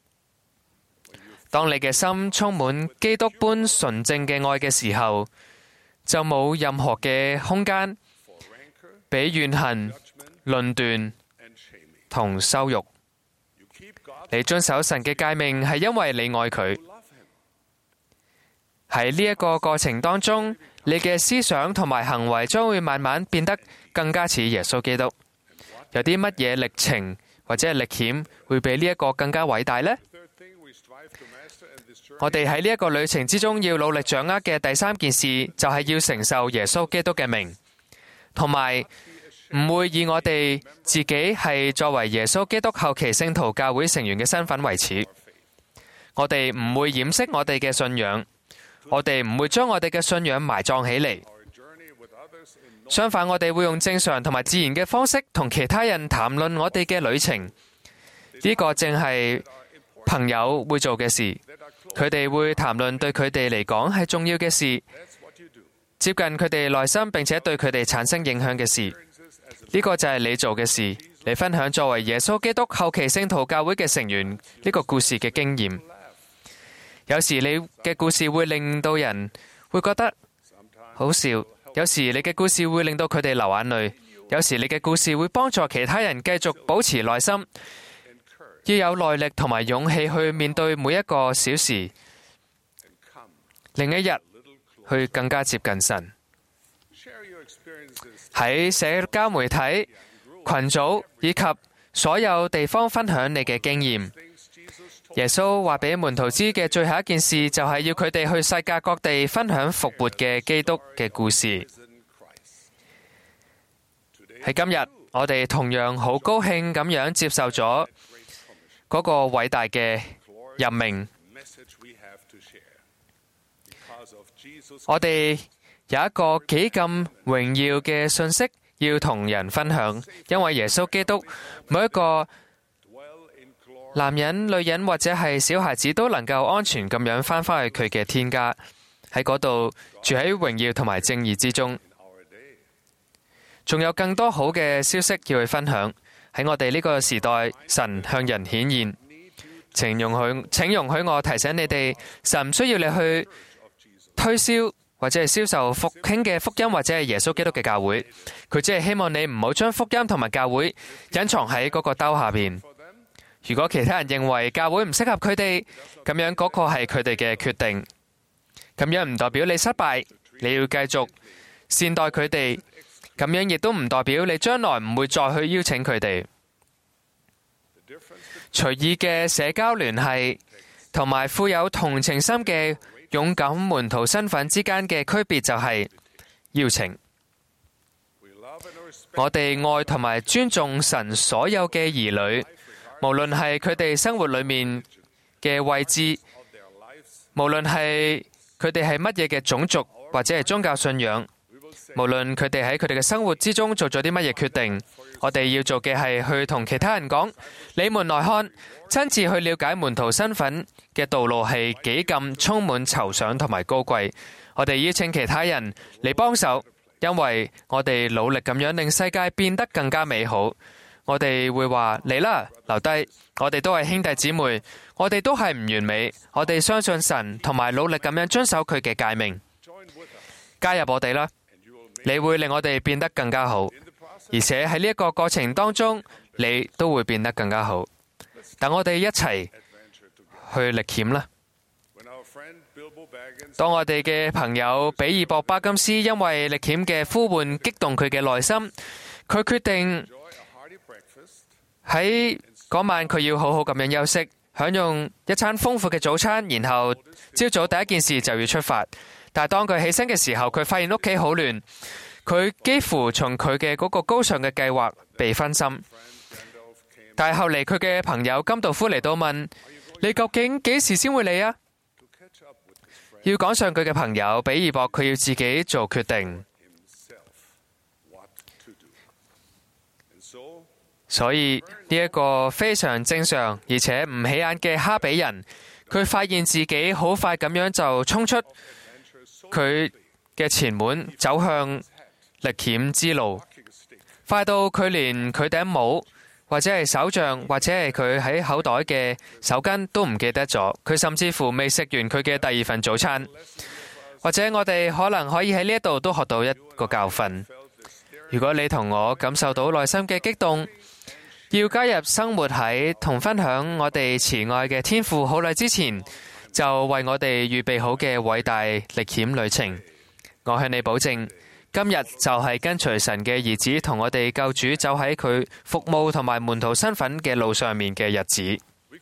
當你嘅心充滿基督般純正嘅愛嘅時候，就冇任何嘅空間俾怨恨、論斷同羞辱。你遵守神嘅誡命係因為你愛佢。喺呢一個過程當中，你嘅思想同埋行為將會慢慢變得更加似耶穌基督。有啲乜嘢歷程或者係歷險會比呢一個更加偉大呢？我哋喺呢一個旅程之中要努力掌握嘅第三件事，就係要承受耶穌基督嘅名，同埋唔會以我哋自己係作為耶穌基督後期聖徒教會成員嘅身份為恥。我哋唔會掩飾我哋嘅信仰，我哋唔會將我哋嘅信仰埋葬起嚟。相反，我哋會用正常同埋自然嘅方式同其他人談論我哋嘅旅程。呢個正係朋友會做嘅事，佢哋會談論對佢哋嚟講係重要嘅事，接近佢哋內心並且對佢哋產生影響嘅事。呢個就係你做嘅事，你分享作為耶穌基督後期聖徒教會嘅成員呢個故事嘅經驗。有時你嘅故事會令到人會覺得好笑，有時你嘅故事會令到佢哋流眼淚，有時你嘅故事會幫助其他人繼續保持耐心，要有耐力同埋勇氣去面對每一個小事，另一日去更加接近神。喺社交媒體、群組以及所有地方分享你嘅經驗。耶穌話俾門徒知嘅最後一件事，就係要佢哋去世界各地分享復活嘅基督嘅故事。喺今日，我哋同樣好高興咁樣接受咗嗰個偉大嘅任命。我哋有一個幾咁榮耀嘅信息要同人分享，因為耶穌基督每一個男人、女人或者係小孩子都能夠安全咁樣返返去佢嘅天家，喺嗰度住喺榮耀同埋正義之中。仲有更多好嘅消息要去分享。喺我哋呢個時代，神向人顯現。請容許我提醒你哋，神唔需要你去推銷或者係銷售復興嘅福音或者係耶穌基督嘅教會，佢只係希望你唔好將福音同埋教會隱藏喺嗰個兜下邊。如果其他人認為教會唔適合佢哋，咁樣嗰個係佢哋嘅決定。咁樣唔代表你失敗，你要繼續善待佢哋。咁樣亦都唔代表你將來唔會再去邀請佢哋。 隨意嘅社交聯繫同埋富有同情心嘅勇敢門徒身份之間嘅區別就係邀請。我哋愛同埋尊重神所有嘅兒女，無論係佢哋生活裏面嘅位置，無論係佢哋係乜嘢嘅種族或者係宗教信仰，無論佢哋喺佢哋嘅生活之中做咗啲乜嘢決定，我哋要做嘅係去同其他人講：你們來看，親自去了解門徒身份嘅道路係幾咁充滿酬賞同埋高貴。我哋邀請其他人嚟幫手，因為我哋努力咁樣令世界變得更加美好。我哋會話：嚟啦，留低，我哋都係兄弟姊妹，我哋都係唔完美，我哋相信神，同埋努力咁樣遵守佢嘅誡命。加入我哋啦，你會令我哋變得更加好，而且喺呢一個過程當中，你都會變得更加好。等我哋一齊去歷險啦。當我哋嘅朋友比爾博巴金斯因為歷險嘅呼喚激動佢嘅內心，佢決定喺嗰晚佢要好好咁樣休息，享用一餐豐富嘅早餐，然後朝早第一件事就要出發。但係當佢起身嘅時候，佢發現屋企好亂，佢幾乎從佢嘅嗰個高尚嘅計劃被分心。但係後嚟佢嘅朋友甘道夫嚟到問：你究竟幾時先會嚟啊？要趕上佢嘅朋友比爾博，佢要自己做決定。所以呢一個非常正常而且唔起眼嘅哈比人，佢發現自己好快咁樣就衝出佢嘅前門，走向歷險之路，快到佢連佢頂帽或者係手杖或者係佢喺口袋嘅手巾都唔記得咗。佢甚至乎未食完佢嘅第二份早餐。或者我哋可能可以喺呢一度都學到一個教訓。如果你同我感受到內心嘅激動，要加入生活喺同分享我哋慈愛嘅天父好耐之前，就為我哋預備好嘅偉大歷險旅程。我向你保證，今日就係跟隨神嘅兒子同我哋救主走喺佢服務同埋門徒身份嘅路上面嘅日子。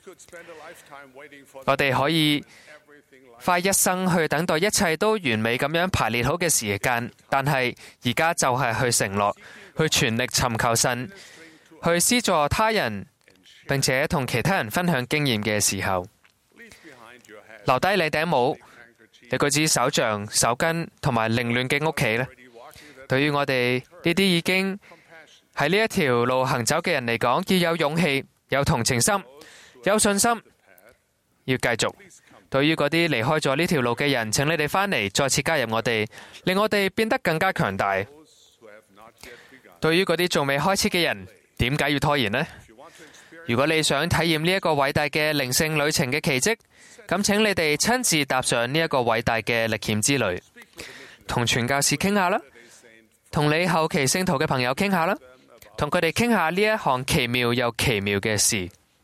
我哋可以花一生去等待一切都完美咁樣排列好嘅時間，但係而家就係去承諾，去全力尋求神，去施助他人，並且同其他人分享經驗嘅時候。留低你頂帽，你嗰支手杖、手巾同埋凌亂嘅屋企呢，對於我哋呢啲已經喺呢一條路行走嘅人嚟講，要有勇氣、有同情心、有信心，要繼續。對於嗰啲離開咗呢條路嘅人，請你哋返嚟，再次加入我哋，令我哋變得更加強大。對於嗰啲仲未開始嘅人，點解要拖延呢？如果你想體驗呢一個偉大嘅靈性旅程嘅奇蹟，咁請你哋親自踏上呢一個偉大嘅歷險之旅，同傳教士傾下啦，同你後期聖徒嘅朋友傾下啦，同佢哋傾下呢一項奇妙又奇妙嘅事。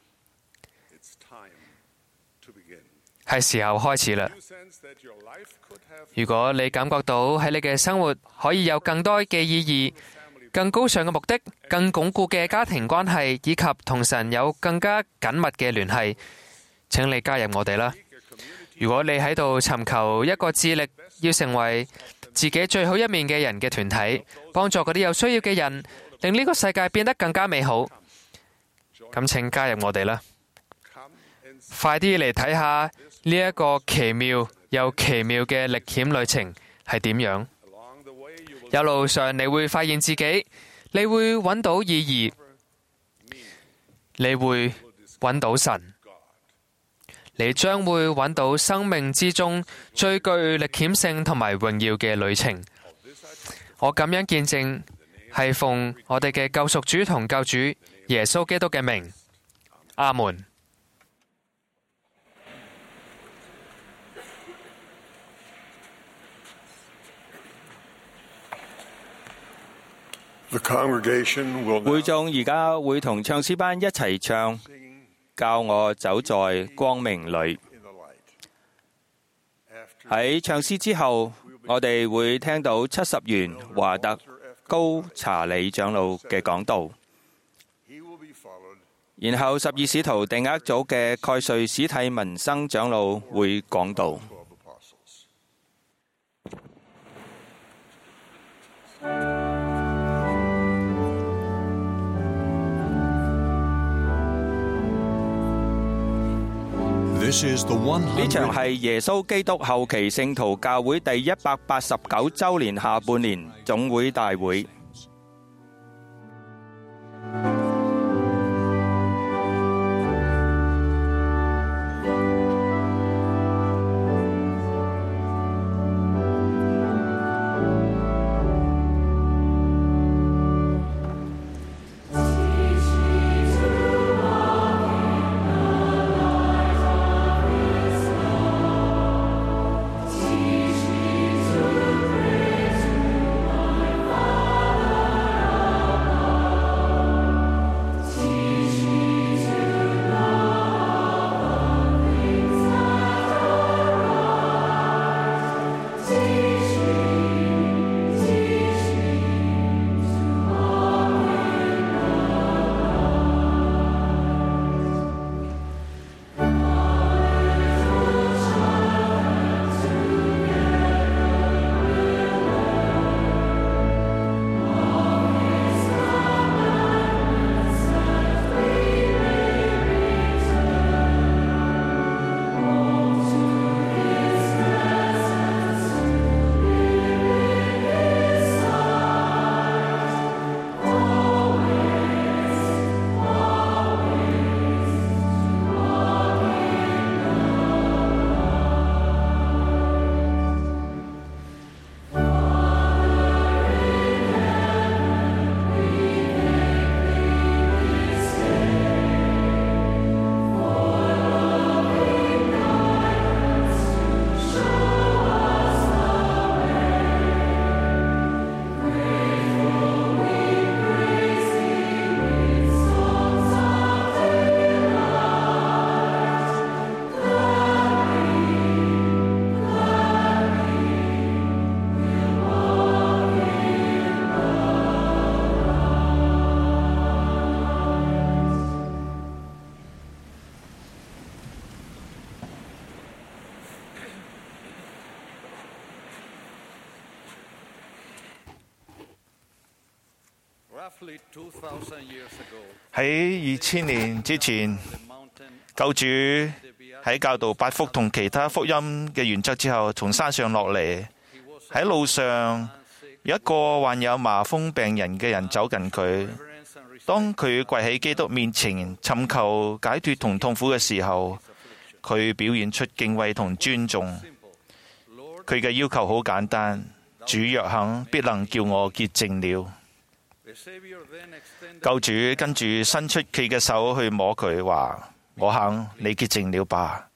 係時候開始啦！如果你感覺到喺你嘅生活可以有更多嘅意義、更高尚嘅目的、更鞏固嘅家庭關係，以及同神有更加緊密嘅聯繫，請你加入我哋啦！如果你喺度尋求一個致力要成為自己最好一面嘅人嘅團體，幫助嗰啲有需要嘅人，令呢個世界變得更加美好，咁請加入我哋啦！快啲嚟睇下呢一個奇妙又奇妙嘅歷險旅程係點樣？一路上你會發現自己，你會揾到意義，你會揾到神，你將會揾到生命之中最具歷險性同埋榮耀嘅旅程。我咁樣見證，係奉我哋嘅救贖主同救主耶穌基督嘅名，阿門。 會眾而家會同唱詩班一齊唱《教我走在光明裏》。喺唱詩之後，我哋會聽到70元華特高查理長老嘅講道。 然後12使徒定額組嘅蓋瑞史蒂文生長老會講道。呢場係耶穌基督後期聖徒教會第189週年下半年總會大會。 喺2000年之前，救主喺教導八福同其他福音嘅原則之後，從山上落嚟。喺路上，有一個患有麻風病人嘅人走近佢。當佢跪喺基督面前尋求解脫同痛苦嘅時候，佢表現出敬畏同尊重。佢嘅要求好簡單：主若肯，必能叫我潔淨了。救主跟住伸出佢嘅手去摸佢，話：我肯，你潔淨了吧。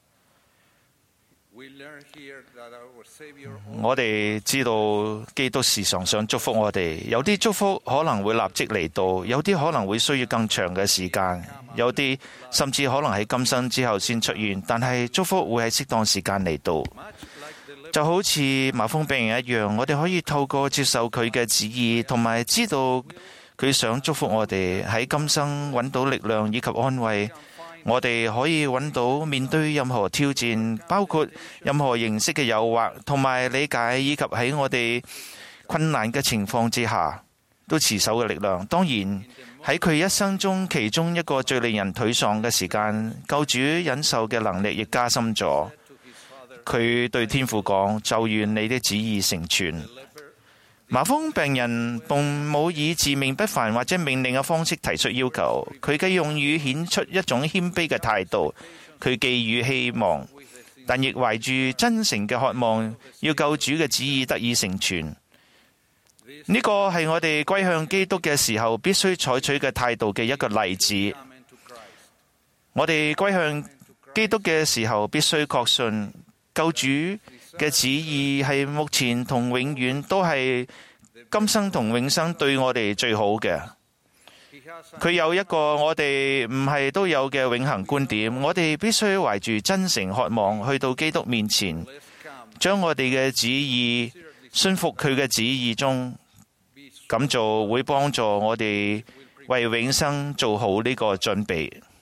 我哋知道基督時常想祝福我哋，有啲祝福可能會立即嚟到，有啲可能會需要更長嘅時間，有啲甚至可能喺今生之後先出現，但係祝福會喺適當時間嚟到。就好似麻風病人一樣，我哋可以透過接受佢嘅旨意，同埋知道佢想祝福我哋喺今生揾到力量以及安慰。我哋可以揾到面對任何挑戰，包括任何形式嘅誘惑，同埋理解，以及喺我哋困難嘅情況之下都持守嘅力量。當然喺佢一生中其中一個最令人頹喪嘅時間，救主忍受嘅能力亦加深咗。佢對天父講：就願你的旨意成全。麻風病人並冇以自命不凡或者命令嘅方式提出要求，佢嘅用語顯出一種謙卑嘅態度。佢寄予希望，但亦懷住真誠嘅渴望，要救主嘅旨意得以成全。呢個係我哋歸向基督嘅時候必須採取嘅態度嘅一個例子。我哋歸向基督嘅時候必須確信救主嘅旨意係目前同永遠都係今生同永生對我哋最好嘅。佢有一個我哋唔係都有嘅永恆觀點，我哋必須懷住真誠渴望去到基督面前，將我哋嘅旨意順服佢嘅旨意中。咁做會幫助我哋為永生做好呢個準備。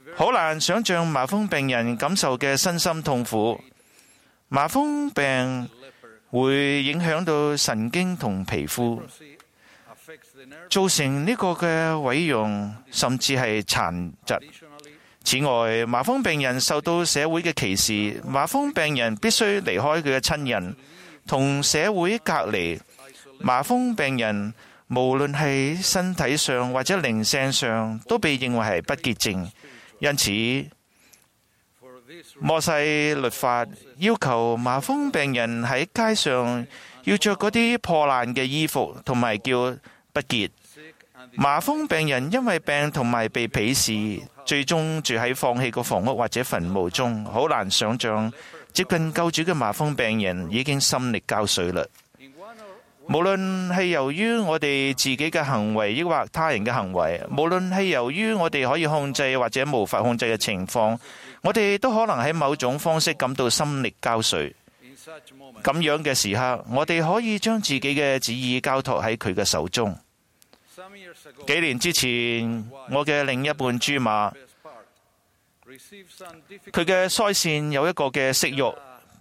好難想像麻風病人感受嘅身心痛苦。麻風病會影響到神經同皮膚，造成呢個嘅毀容，甚至係殘疾。此外，麻風病人受到社會嘅歧視，麻風病人必須離開佢嘅親人，同社會隔離。麻風病人無論係身體上或者靈性上，都被認為係不潔淨。因此，摩西律法要求麻風病人喺街上要着嗰啲破爛嘅衣服，同埋叫不潔。麻風病人因為病同埋被鄙視，最終住喺放棄個房屋或者墳墓中。好難想像接近救主嘅麻風病人已經心力交瘁啦。無論係由於我哋自己嘅行為，抑或他人嘅行為，無論係由於我哋可以控制或者無法控制嘅情況，我哋都可能喺某種方式感到心力交瘁。咁樣嘅時刻，我哋可以將自己嘅旨意交託喺佢嘅手中。幾年之前，我嘅另一半朱馬，佢嘅腮腺有一個嘅息肉，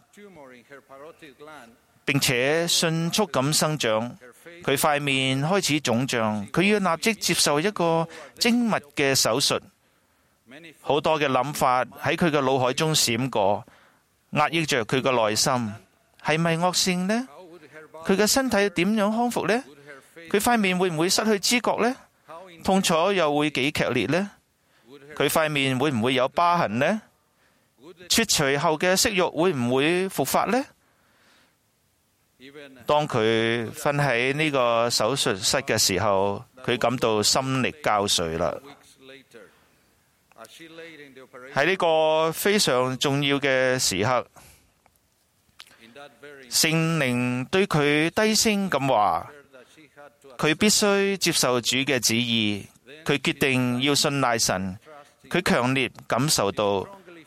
並且迅速咁生長，佢塊面開始腫脹，佢要立即接受一個精密嘅手術。好多嘅諗法喺佢嘅腦海中閃過，壓抑着佢嘅內心。係咪惡性呢？佢嘅身體點樣康復呢？佢塊面會唔會失去知覺呢？痛楚又會幾劇烈呢？佢塊面會唔會有疤痕呢？切除後嘅息肉會唔會復發呢？當佢瞓喺呢個手術室嘅時候，佢感到心力交瘁啦。喺呢個非常重要嘅時刻，聖靈對佢低聲咁話，佢必須接受主嘅旨意。佢決定要信賴神。佢強烈感受到，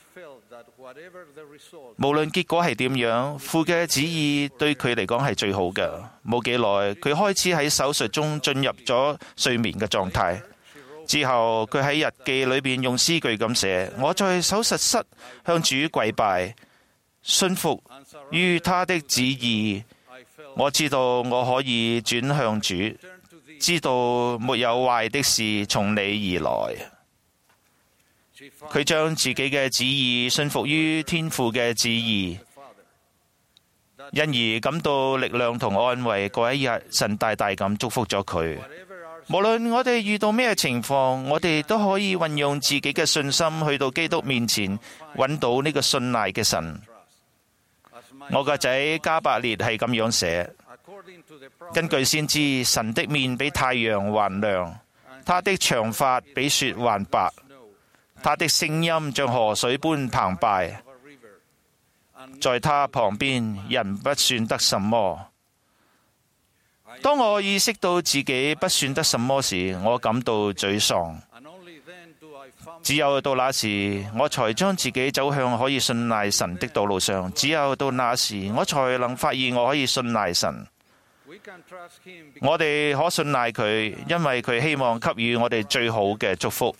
無論結果係點樣，父嘅旨意對佢嚟講係最好嘅。冇幾耐，佢開始喺手術中進入咗睡眠嘅狀態。之後，佢喺日記裏邊用詩句咁寫：我在手術室向主跪拜，信服於他的旨意。我知道我可以轉向主，知道沒有壞的事從你而來。佢將自己嘅旨意信服於天父嘅旨意，因而感到力量同安慰。嗰一日，神大大咁祝福咗佢。無論我哋遇到咩情況，我哋都可以運用自己嘅信心去到基督面前，揾到呢個信賴嘅神。我個仔加百列係咁樣寫：根據先知，神的面比太陽還亮，他的長髮比雪還白，他的聲音像河水般澎湃，在他旁邊，人不算得什麼。當我意識到自己不算得什麼時，我感到沮喪。只有到那時，我才將自己走向可以信賴神的道路上。只有到那時，我才能發現我可以信賴神。我哋可信賴佢，因為佢希望給予我哋最好嘅祝福。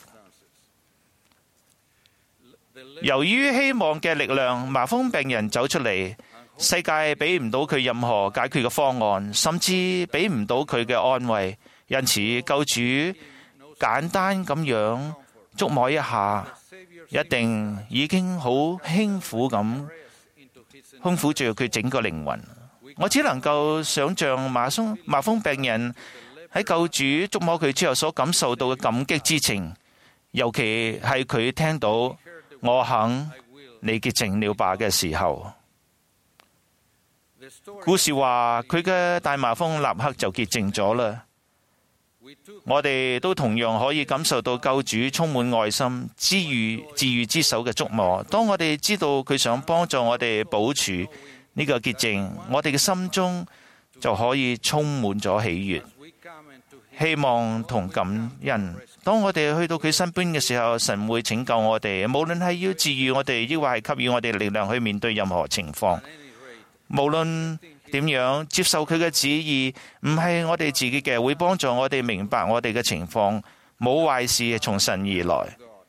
由於希望嘅力量，麻風病人走出嚟，世界俾唔到佢任何解決嘅方案，甚至俾唔到佢嘅安慰。因此，救主簡單咁樣觸摸一下，一定已經好輕撫咁輕撫住佢整個靈魂。我只能夠想像麻風病人喺救主觸摸佢之後所感受到嘅感激之情，尤其係佢聽到我肯，你潔淨了吧嘅時候。故事話佢嘅大麻風立刻就潔淨咗啦。我哋都同樣可以感受到救主充滿愛心、治癒之手嘅觸摸。當我哋知道佢想幫助我哋保持呢個潔淨，我哋嘅心中就可以充滿咗喜悅、希望同感恩。當我哋去到佢身邊嘅時候，神會拯救我哋，無論係要治癒我哋，抑或係給予我哋力量去面對任何情況。無論點樣，接受佢嘅旨意唔係我哋自己嘅，會幫助我哋明白我哋嘅情況，冇壞事從神而來。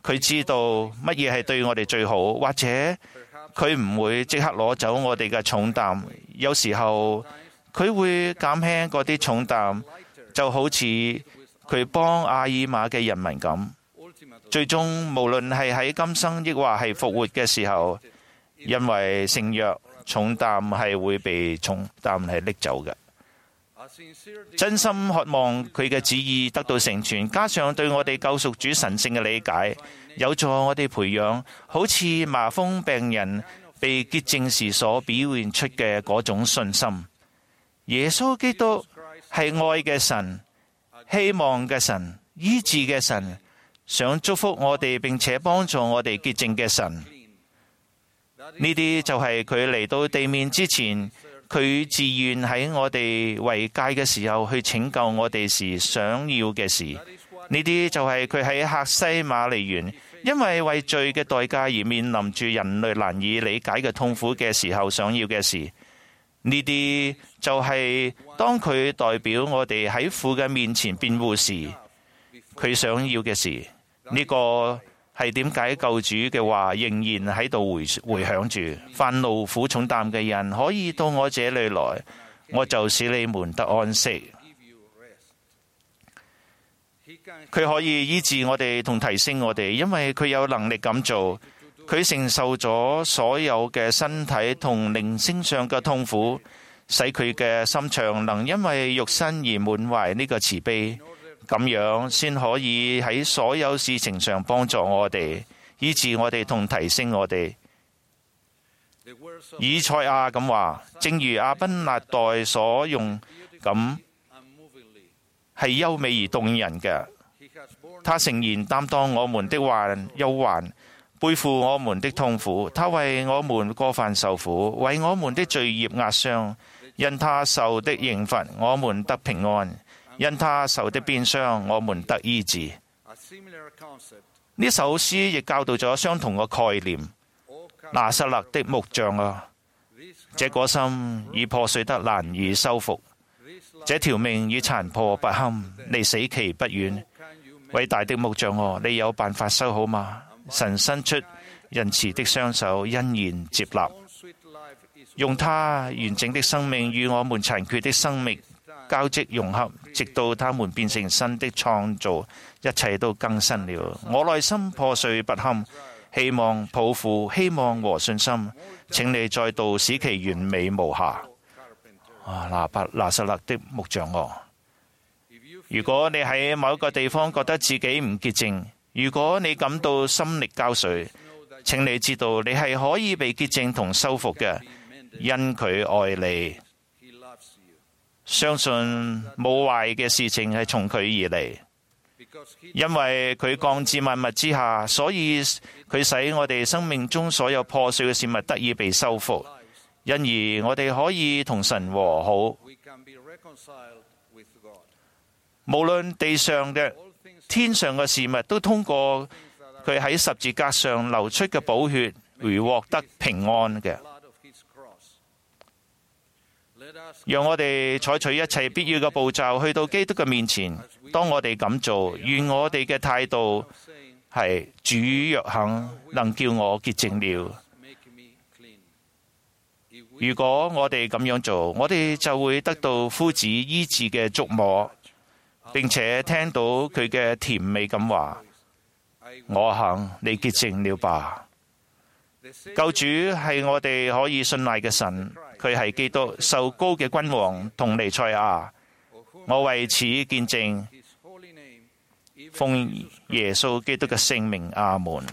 佢知道乜嘢係對我哋最好，或者佢唔會即刻攞走我哋嘅重擔。有時候佢會減輕嗰啲重擔，就好似佢幫阿爾瑪嘅人民咁。最終無論係喺今生抑或係復活嘅時候，因為聖約重擔係會被重擔係拎走嘅。真心渴望佢嘅旨意得到成全，加上對我哋救贖主神聖嘅理解，有助我哋培養好似麻風病人被潔淨時所表現出嘅嗰種信心。耶穌基督係愛嘅神、希望嘅神、醫治嘅神，想祝福我哋並且幫助我哋潔淨嘅神。呢啲就係佢嚟到地面之前，佢自願喺我哋為戒嘅時候去拯救我哋時想要嘅事。呢啲就係佢喺客西馬尼園，因為為罪嘅代價而面臨住人類難以理解嘅痛苦嘅時候想要嘅事。呢啲就係當佢代表我哋喺父嘅面前辯護時，佢想要嘅事。呢個係點解救主嘅話仍然喺度回響住？凡勞苦重擔嘅人可以到我這裏來，我就使你們得安息。佢可以醫治我哋同提升我哋，因為佢有能力咁做。佢承受咗所有嘅身體同靈性上嘅痛苦，使佢嘅心腸能因為肉身而滿懷呢個慈悲。咁樣先可以喺所有事情上幫助我哋，醫治我哋同提升我哋。以賽亞咁話，正如亞賓納代所用咁，係優美而動人嘅。他誠然擔當我們的憂患，背負我們的痛苦。他為我們過犯受苦，為我們的罪孽壓傷。因他受的刑罰，我們得平安；因他受的鞭傷，我們得醫治。呢首詩亦教導咗相同嘅概念。拿撒勒的木匠啊，這個心已破碎得難以修復，這條命已殘破不堪，離死期不遠。偉大的木匠啊，你有辦法修好嗎？神伸出仁慈的雙手，欣然接納，用他完整的生命與我們殘缺的生命交織融合，直到他們變成新的創造，一切都更新了。我內心破碎不堪，希望抱負希望和信心，請你再度使其完美無瑕。拿撒勒的木匠啊，如果你喺某一個地方覺得自己唔潔淨，如果你感到心力交瘁，請你知道你係可以被潔淨同修復嘅，因佢愛你。相信冇壞嘅事情係從佢而嚟，因為佢降至萬物之下，所以佢使我哋生命中所有破碎嘅事物得以被修復，因而我哋可以同神和好。無論地上嘅、天上嘅事物，都通過佢喺十字架上流出嘅寶血而獲得平安嘅。讓我哋採取一切必要嘅步驟，去到基督嘅面前。當我哋咁做，願我哋嘅態度係：主若肯，能叫我潔淨了。如果我哋咁樣做，我哋就會得到夫子醫治嘅觸摸，並且聽到佢嘅甜美咁話：我肯，你潔淨了吧。救主係我哋可以信賴嘅神，佢係基督受膏嘅君王同彌賽亞。我為此見證，奉耶穌基督嘅聖名，阿門。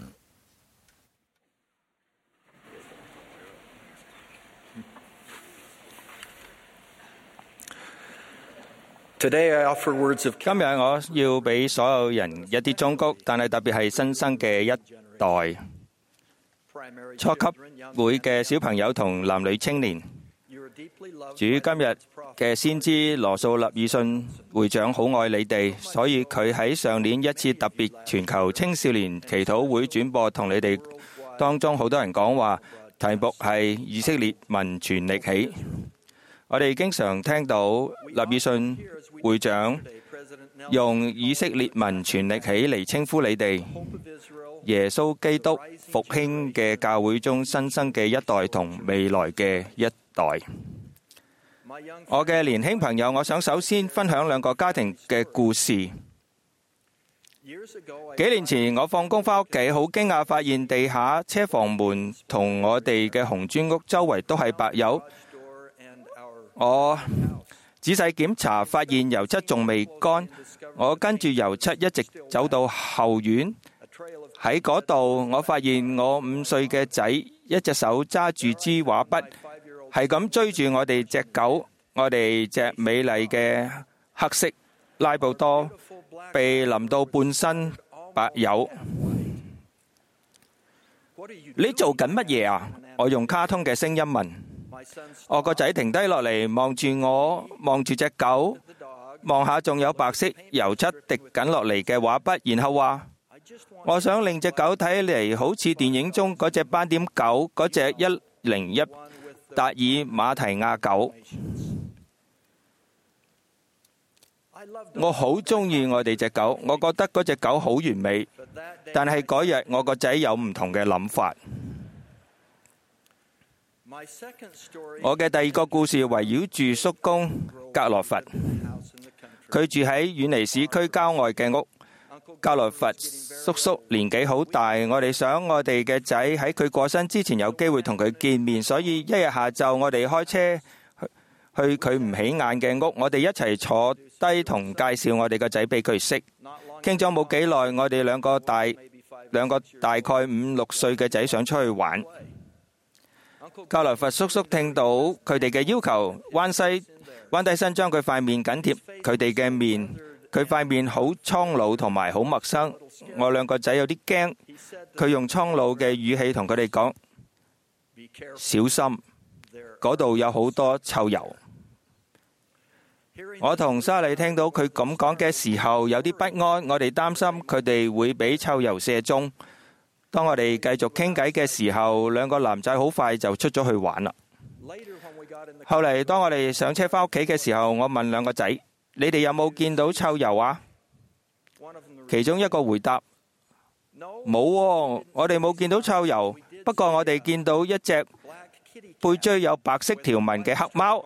今日我要俾所有人一啲忠告，但係特別係新生嘅一代。初級會嘅小朋友同男女青年，主今日嘅先知羅素納爾遜會長好愛你哋，所以佢喺上年一次特別全球青少年祈禱會轉播，同你哋當中好多人講話，題目係以色列民全力起。我哋經常聽到納爾遜會長用以色列民全力起嚟稱呼你哋。 耶穌基督復興嘅教會中新生嘅一代同未來嘅一代。我嘅年輕朋友，我想首先分享兩個家庭嘅故事。幾年前我放工返屋企，好驚訝發現地下車房門同我哋嘅紅磚屋周圍都係白油。我仔細檢查，發現油漆仲未乾。我跟住油漆一直走到後院，喺嗰度我發現我5歲嘅仔一隻手揸住支畫筆，係咁追住我哋隻狗，我哋隻美麗嘅黑色拉布多被淋到半身白油。你做緊乜嘢啊？我用卡通嘅聲音問。我個仔停低落嚟，望住我，望住隻狗，望下仲有白色油漆滴緊落嚟嘅畫筆，然後話：我想令隻狗睇嚟好似電影中嗰隻斑點狗，嗰隻101達爾馬提亞狗。我好鍾意我哋隻狗，我覺得嗰隻狗好完美。但係嗰日我個仔有唔同嘅諗法。我嘅第二個故事圍繞住叔公格羅佛，佢住喺遠離市區郊外嘅屋。格羅佛叔叔年紀好大，我哋想我哋嘅仔喺佢過身之前有機會同佢見面，所以一日下晝我哋開車去佢唔起眼嘅屋，我哋一齊坐低同介紹我哋個仔俾佢識。傾咗冇幾耐，我哋兩個大概5、6歲嘅仔想出去玩。格羅佛叔叔聽到佢哋嘅要求，彎低身將佢塊面緊貼佢哋嘅面。佢塊面好蒼老同埋好陌生，我兩個仔有啲驚。佢用蒼老嘅語氣同佢哋講：小心，嗰度有好多臭油。我同莎莉聽到佢咁講嘅時候有啲不安，我哋擔心佢哋會俾臭油射中。當我哋繼續傾偈嘅時候，兩個男仔好快就出咗去玩啦。後嚟當我哋上車返屋企嘅時候，我問兩個仔：你哋有冇見到臭油啊？其中一個回答：冇喎，我哋冇見到臭油，不過我哋見到一隻背椎有白色條紋嘅黑貓。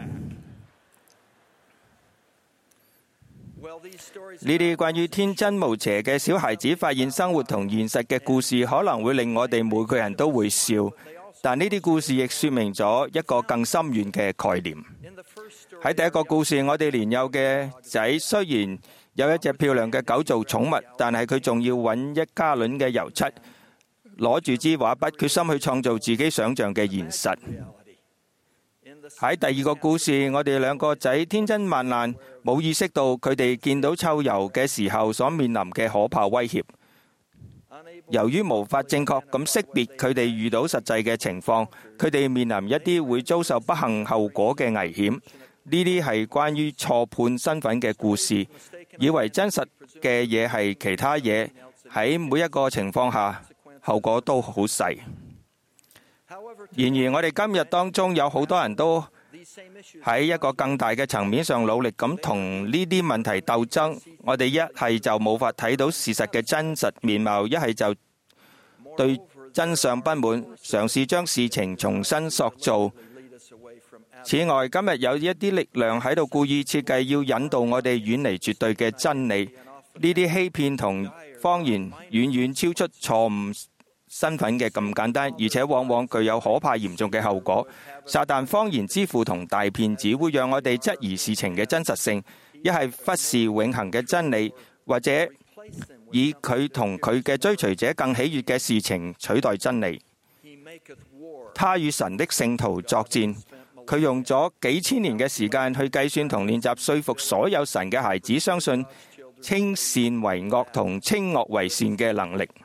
呢啲關於天真無邪嘅小孩子發現生活同現實嘅故事，可能會令我哋每個人都會笑，但呢啲故事亦說明咗一個更深遠嘅概念。喺第一個故事，我哋年幼嘅仔雖然有一隻漂亮嘅狗做寵物，但係佢仲要揾1加侖嘅油漆，攞住支畫筆，決心去創造自己想象嘅現實。喺第二個故事，我哋兩個仔天真爛漫，冇意識到佢哋見到臭油嘅時候所面臨嘅可怕威脅。由於無法正確咁識別佢哋遇到實際嘅情況，佢哋面臨一啲會遭受不幸後果嘅危險。呢啲係關於錯判身份嘅故事，以為真實嘅嘢係其他嘢，喺每一個情況下，後果都好細。然而，我哋今日當中有好多人都喺一個更大嘅層面上努力咁同呢啲問題鬥爭。我哋一係就無法睇到事實嘅真實面貌，一係就對真相不滿，嘗試將事情重新塑造。此外，今日有一啲力量喺度故意設計要引導我哋遠離絕對嘅真理。呢啲欺騙同謊言遠遠超出錯誤身份嘅咁簡單，而且往往具有可怕嚴重嘅後果。撒旦謊言之父同大騙子會讓我哋質疑事情嘅真實性，一係忽視永恆嘅真理，或者以佢同佢嘅追隨者更喜悅嘅事情取代真理。他與神的聖徒作戰，佢用咗幾千年嘅時間去計算同練習說服所有神嘅孩子相信稱善為惡同稱惡為善嘅能力。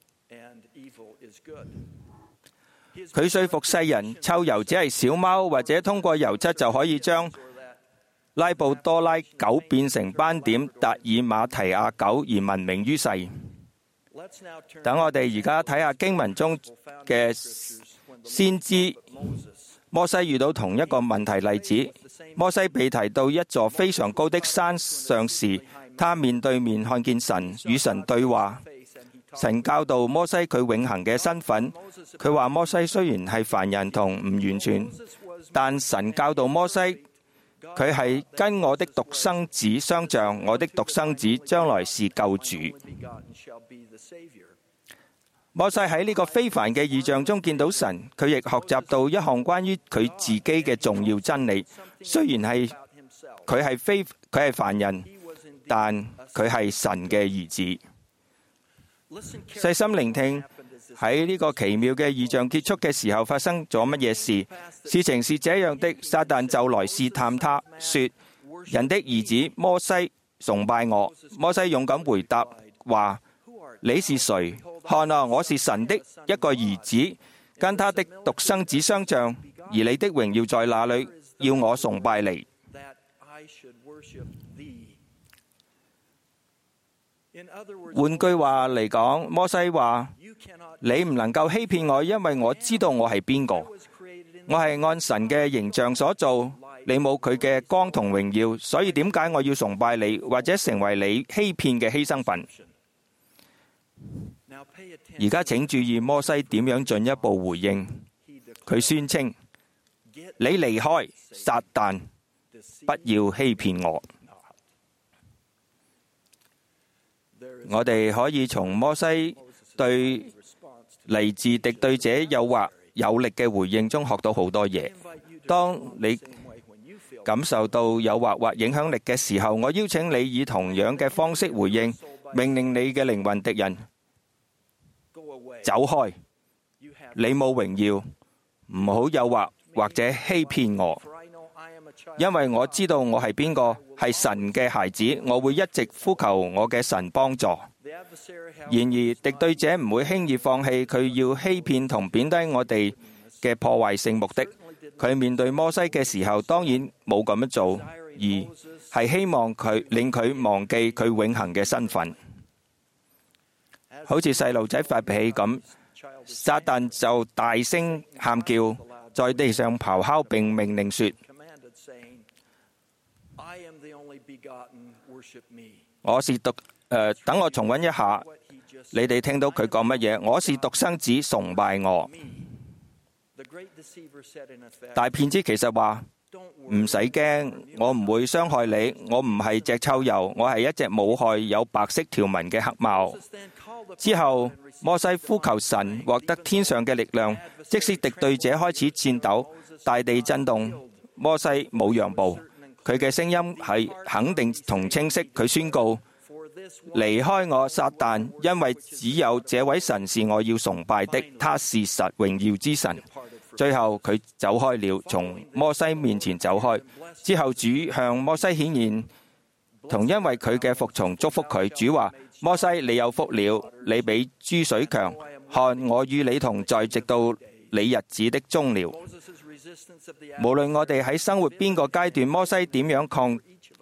佢說服世人臭油只係小貓，或者通過油漆就可以將拉布多拉狗變成斑點達爾馬提亞狗而聞名於世。等我哋而家睇下經文中嘅先知摩西遇到同一個問題例子。摩西被提到一座非常高的山上時，他面對面看見神，與神對話。 神教導摩西佢永恆嘅身份。佢話摩西雖然係凡人同唔完全，但神教導摩西佢係跟我的獨生子相像，我的獨生子將來是救主。摩西喺呢個非凡嘅異象中見到神，佢亦學習到一項關於佢自己嘅重要真理。雖然係佢係凡人，但佢係神嘅兒子。細心聆聽，喺呢個奇妙嘅異象結束嘅時候發生咗乜嘢事？事情是這樣的，撒旦就來試探他，說：人的兒子摩西崇拜我。摩西勇敢回答話：你是誰？看啊，我是神的一個兒子，跟他的獨生子相像。而你的榮耀在哪裏？要我崇拜你。換句話嚟講，摩西話：你唔能夠欺騙我，因為我知道我係邊個。我係按神嘅形象所做，你冇佢嘅光同榮耀，所以點解我要崇拜你，或者成為你欺騙嘅犧牲品？而家請注意摩西點樣進一步回應。佢宣稱：你離開，撒旦，不要欺騙我。我哋可以從摩西對嚟自敵對者誘惑有力嘅回應中學到好多嘢。當你感受到誘惑或影響力嘅時候，我邀請你以同樣嘅方式回應，命令你嘅靈魂敵人走開，你冇榮耀，唔好誘惑或者欺騙我，因為我知道我係邊個，係神嘅孩子，我會一直呼求我嘅神幫助。然而敵對者唔會輕易放棄佢要欺騙同貶低我哋嘅破壞性目的。佢面對摩西嘅時候當然冇咁樣做，而係希望佢令佢忘記佢永恆嘅身份。好似細路仔發脾氣咁，撒旦就大聲喊叫，在地上咆哮並命令說：我是等我重溫一下，你哋聽到佢講乜嘢？我是獨生子，崇拜我。大騙子其實話：唔使驚，我唔會傷害你，我唔係隻臭鼬，我係一隻冇害有白色條紋嘅黑貓。之後摩西呼求神獲得天上嘅力量，即使敵對者開始戰鬥，大地震動，摩西冇讓步，佢嘅聲音係肯定同清晰。佢宣告：離開我，撒旦，因為只有這位神是我要崇拜的，他是實榮耀之神。最後佢走開了，從摩西面前走開。之後主向摩西顯現，同因為佢嘅服從祝福佢。主話：摩西，你有福了，你比諸水強，看我與你同在，直到你日子的終了。無論我哋喺生活邊個階段，摩西點樣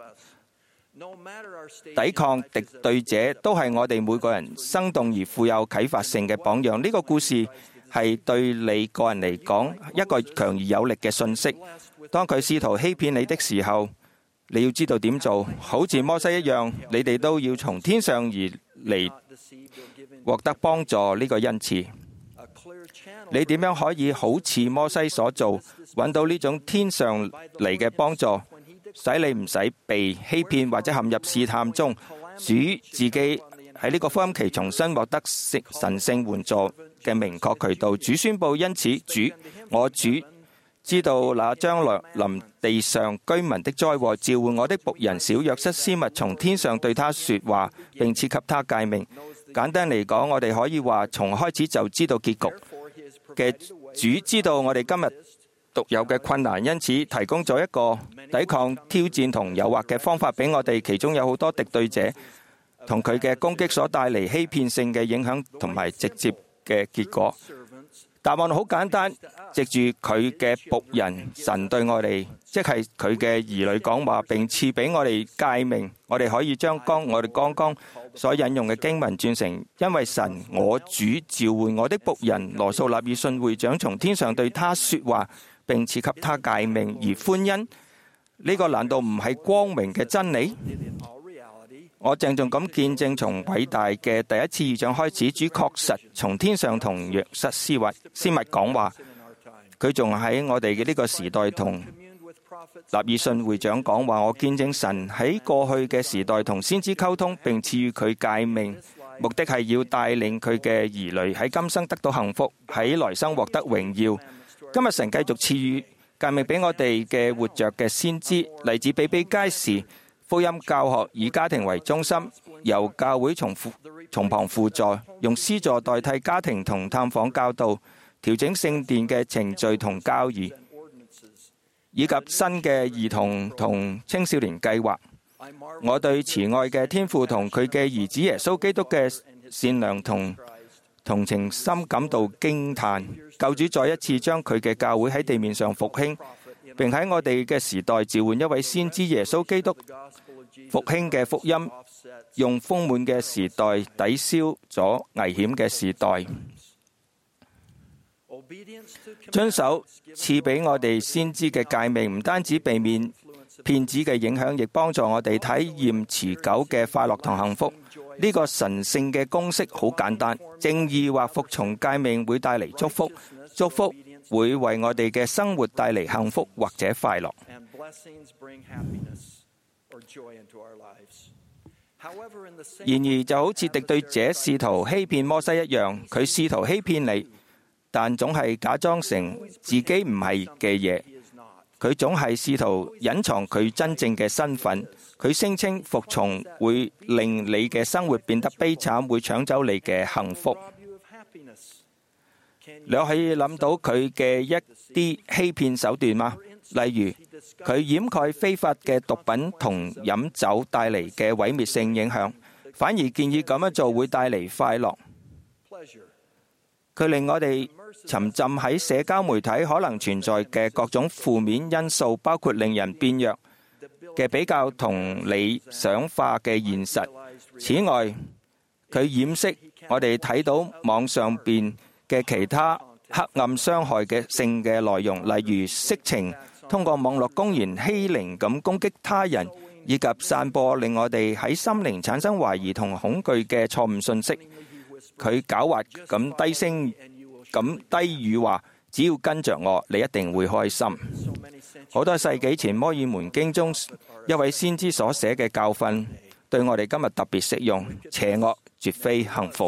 抵抗敵對者，都係我哋每個人生動而富有啟發性嘅榜樣。呢個故事係對你個人嚟講一個強而有力嘅信息。當佢試圖欺騙你的時候，你要知道點做。好似摩西一樣，你哋都要從天上而嚟獲得幫助呢個恩賜。你點樣可以好似摩西所做，揾到呢種天上嚟嘅幫助，使你唔使被欺騙或者陷入試探中？主自己喺呢個福音期重新獲得神聖援助嘅明確渠道。主宣布：因此我主知道那將來臨地上居民的災禍，召喚我的僕人小約瑟斯密從天上對他說話，並賜給他誡命。簡單嚟講，我哋可以話從開始就知道結局嘅主知道我哋今日獨有嘅困難，因此提供咗一個抵抗挑戰同誘惑嘅方法俾我哋。其中有好多敵對者同佢嘅攻擊所帶嚟欺騙性嘅影響同埋直接嘅結果。答案好簡單，藉住佢嘅僕人神對我哋，即係佢嘅兒女講話，並賜俾我哋誡命。我哋可以將我哋剛剛所引用嘅經文轉成：因為神我主召喚我的僕人羅素納爾遜會長從天上對他說話，並賜給他誡命而歡欣。呢個難道唔係光明嘅真理？ 我鄭重咁見證，從偉大嘅第一次異象開始，主確實從天上同約瑟斯密講話。佢仲喺我哋嘅呢個時代同納爾遜會長講話。我見證神喺過去嘅時代同先知溝通，並賜予佢誡命，目的係要帶領佢嘅兒女喺今生得到幸福，喺來生獲得榮耀。今日神繼續賜予誡命俾我哋嘅活着嘅先知，例子比比皆是。福音教學以家庭為中心，由教會從旁輔助，用詩助代替家庭同探訪教導，調整聖殿嘅程序同教義，以及新嘅兒童同青少年計劃。我對慈愛嘅天父同佢嘅兒子耶穌基督嘅善良同同情心感到驚嘆。救主再一次將佢嘅教會喺地面上復興，並喺我哋嘅時代召喚一位先知耶穌基督。復興嘅福音用豐滿嘅時代抵消咗危險嘅時代。遵守賜俾我哋先知嘅誡命，唔單止避免騙子嘅影響，亦幫助我哋體驗持久嘅快樂同幸福。呢個神聖嘅公式好簡單：正義或服從誡命會帶嚟祝福，祝福會為我哋嘅生活帶嚟幸福或者快樂。然而，就好似敵對者試圖欺騙摩西一樣，佢試圖欺騙你，但總係假裝成自己唔係嘅嘢。佢總係試圖隱藏佢真正嘅身份。佢聲稱服從會令你嘅生活變得悲慘，會搶走你嘅幸福。你可以諗到佢嘅一啲欺騙手段嗎？例如，佢掩蓋非法嘅毒品同飲酒帶嚟嘅毀滅性影響，反而建議咁樣做會帶嚟快樂。佢令我哋沉浸喺社交媒體可能存在嘅各種負面因素，包括令人變弱嘅比較同理想化嘅現實。此外，佢掩飾我哋睇到網上邊嘅其他黑暗傷害嘅性嘅內容，例如色情，通過網絡公然欺凌咁攻擊他人，以及散播令我哋喺心靈產生懷疑同恐懼嘅錯誤信息。佢狡猾咁低聲咁低語話：只要跟着我，你一定會開心。好多世紀前摩爾門經中一位先知所寫嘅教訓，對我哋今日特別適用。邪惡絕非幸福。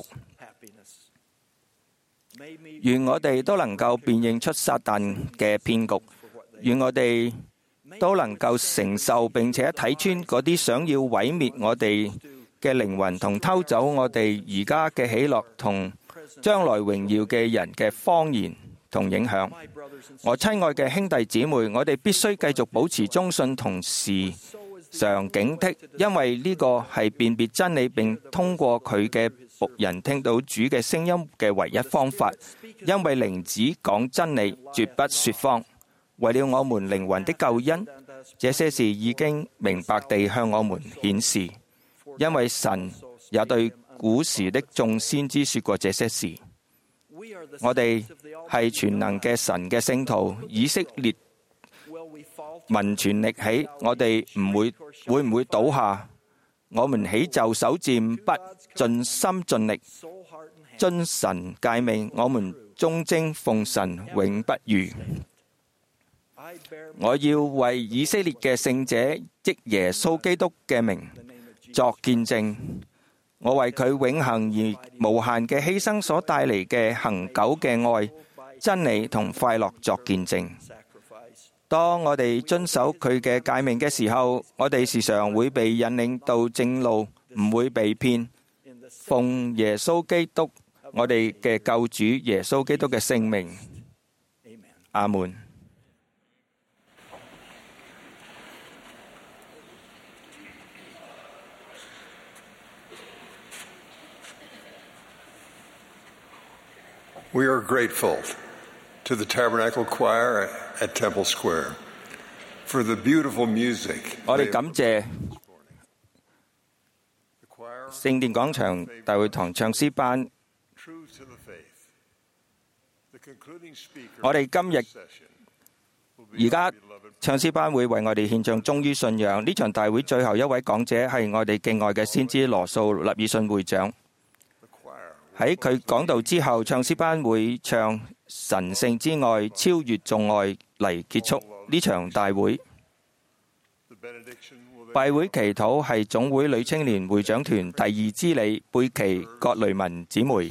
願我哋都能夠辨認出撒旦嘅騙局，願我哋都能夠承受並且睇穿嗰啲想要毀滅我哋嘅靈魂同偷走我哋而家嘅喜樂同將來榮耀嘅人嘅謊言同影響。我親愛嘅兄弟姊妹，我哋必須繼續保持忠信同時常警惕，因為呢個係辨別真理並通過佢嘅僕人聽到主嘅聲音嘅唯一方法。因為靈子講真理，絕不說謊。為了我們靈魂的救恩，這些事已經明白地向我們顯示。因為神也對古時的眾先知說過這些事。我哋係全能嘅神嘅聖徒，以色列民全力起，我哋會唔會倒下？我們起就首戰，不盡心盡力遵神誡命，我們忠貞奉神永不渝。我要為以色列嘅聖者，即耶穌基督嘅名作見證。我為佢永恆而無限嘅犧牲所帶嚟嘅恆久嘅愛、真理同快樂作見證。當我哋遵守佢嘅誡命嘅時候，我哋時常會被引領到正路，唔會被騙。奉耶穌基督，我哋嘅救主耶穌基督嘅聖名，阿門。 We are grateful to the Tabernacle Choir at Temple Square for the beautiful music. 我哋感謝聖殿廣場大會堂唱詩班。我哋今日而家唱詩班會為我哋獻唱忠於信仰。呢場大會最後一位講者係我哋敬愛嘅先知羅素·納爾遜會長。喺佢講道之後，唱詩班會唱神聖之愛超越眾愛嚟結束呢場大會。拜會祈禱係總會女青年會長團第二支理貝奇·葛雷文姊妹。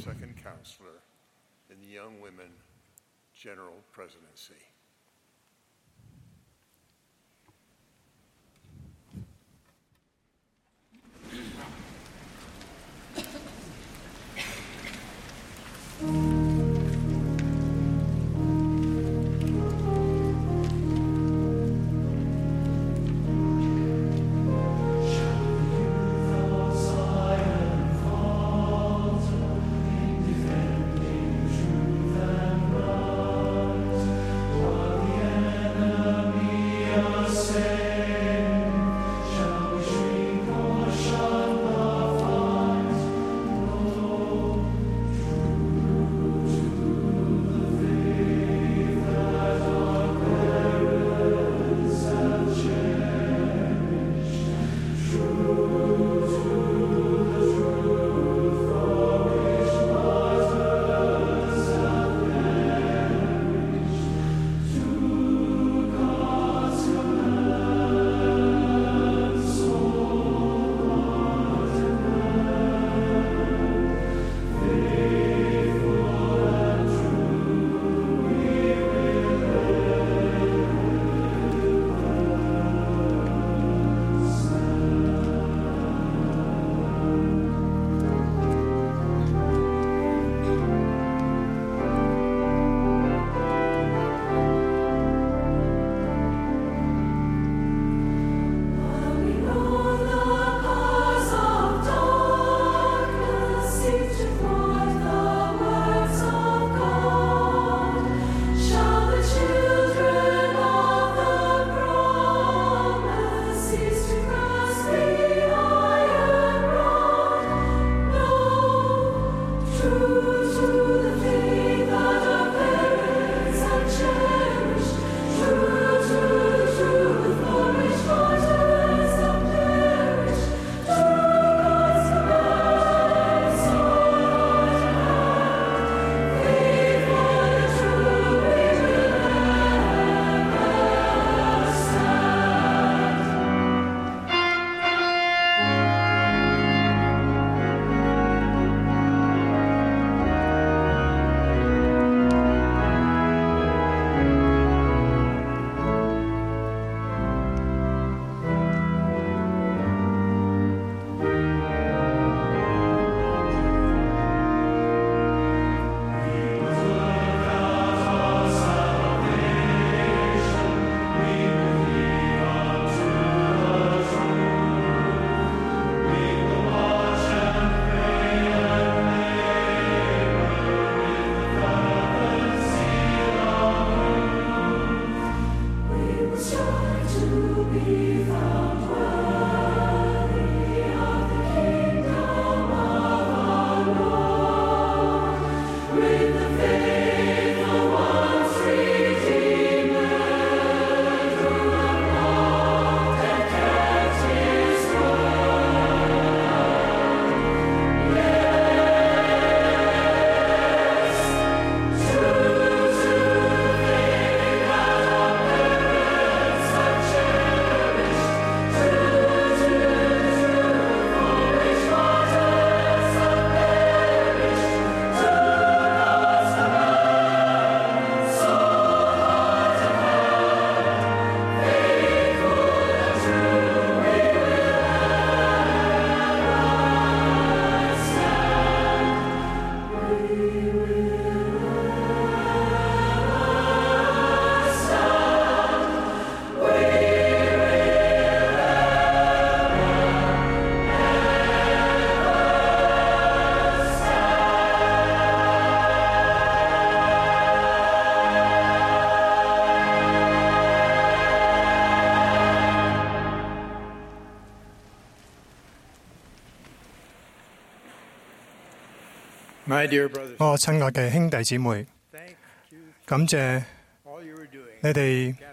我親愛嘅兄弟姊妹，感謝你哋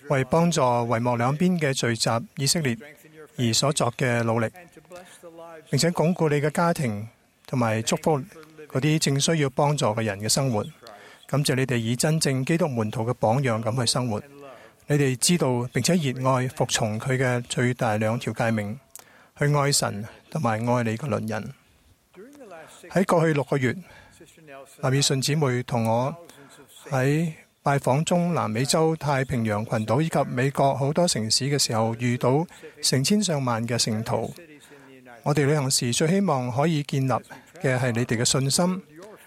為幫助帷幕兩邊嘅聚集以色列而所作嘅努力，並且鞏固你嘅家庭同埋祝福嗰啲正需要幫助嘅人嘅生活。感謝你哋以真正基督門徒嘅榜樣咁去生活。你哋知道並且熱愛服從佢嘅最大兩條誡命，去愛神同埋愛你嘅鄰人。喺過去6個月，納爾遜姊妹同我喺拜訪中南美洲太平洋群島以及美國好多城市嘅時候，遇到成千上萬嘅聖徒。我哋旅行時最希望可以建立嘅係你哋嘅信心，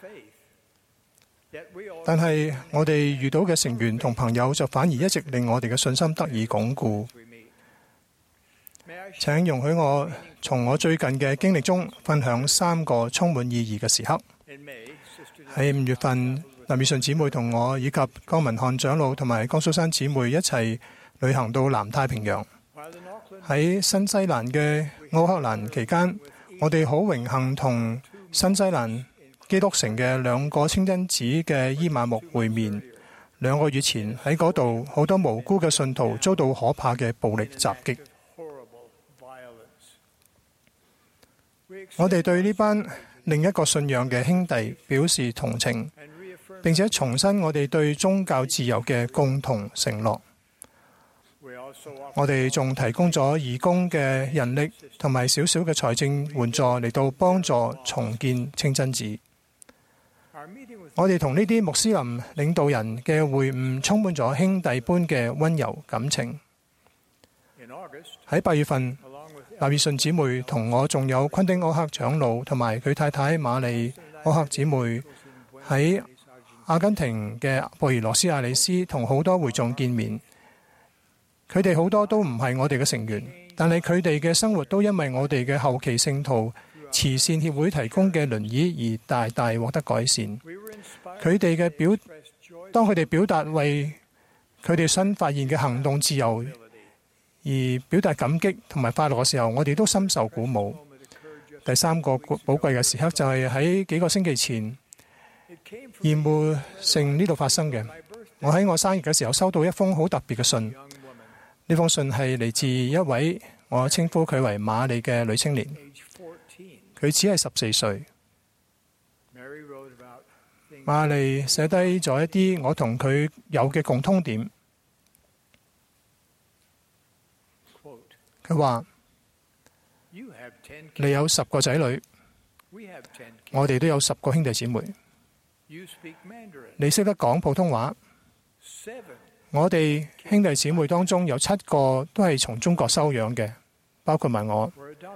但係我哋遇到嘅成員同朋友就反而一直令我哋嘅信心得以鞏固。請容許我從我最近嘅經歷中分享3個充滿意義嘅時刻。喺5月份，納爾遜姊妹同我以及江文漢長老同埋江蘇珊姊妹一齊旅行到南太平洋。喺新西蘭嘅奧克蘭期間，我哋好榮幸同新西蘭基督城嘅2個清真寺嘅伊瑪目會面。2個月前喺嗰度，好多無辜嘅信徒遭到可怕嘅暴力襲擊。我哋對呢班另一個信仰嘅兄弟表示同情，並且重申我哋對宗教自由嘅共同承諾。我哋仲提供咗義工嘅人力同埋少少嘅財政援助嚟到幫助重建清真寺。我哋同呢啲穆斯林領導人嘅會晤充滿咗兄弟般嘅溫柔感情。喺8月份，納爾遜姊妹同我仲有昆丁柯克長老同埋佢太太瑪麗柯克姊妹喺阿根廷嘅布宜諾斯艾利斯同好多會眾見面。佢哋好多都唔係我哋嘅成員，但係佢哋嘅生活都因為我哋嘅後期聖徒慈善協會提供嘅輪椅而大大獲得改善。佢哋嘅當佢哋表達為佢哋新發現嘅行動自由而表達感激同埋快樂嘅時候，我哋都深受鼓舞。第3個寶貴嘅時刻就係喺幾個星期前，鹽湖城呢度發生嘅。我喺我生日嘅時候收到一封好特別嘅信。呢封信係嚟自一位我稱呼佢為瑪麗嘅女青年，佢只係14歲。瑪麗寫低咗一啲我同佢有嘅共通點。佢話：你有10個仔女，我哋都有10個兄弟姊妹。你識得講普通話。我哋兄弟姊妹當中有7個都係從中國收養嘅，包括埋我。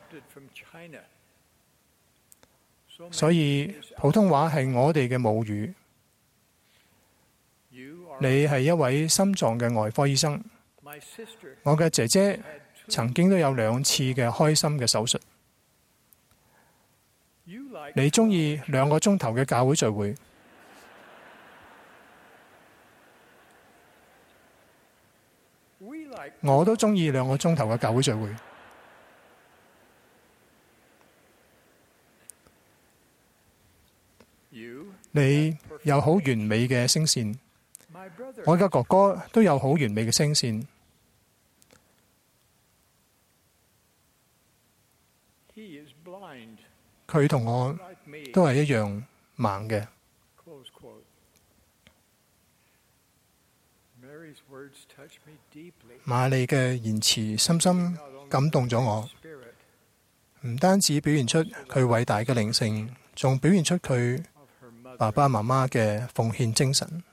所以普通話係我哋嘅母語。你係一位心臟嘅外科醫生。我嘅姐姐曾經都有2次嘅開心嘅手術。你中意2個鐘頭嘅教會聚會。我都中意2個鐘頭嘅教會聚會。你有好完美嘅聲線，我嘅哥哥都有好完美嘅聲線。佢同我都係一樣盲嘅。瑪麗嘅言辭深深感動咗我，唔單止表現出佢偉大嘅靈性，仲表現出佢爸爸媽媽嘅奉獻精神。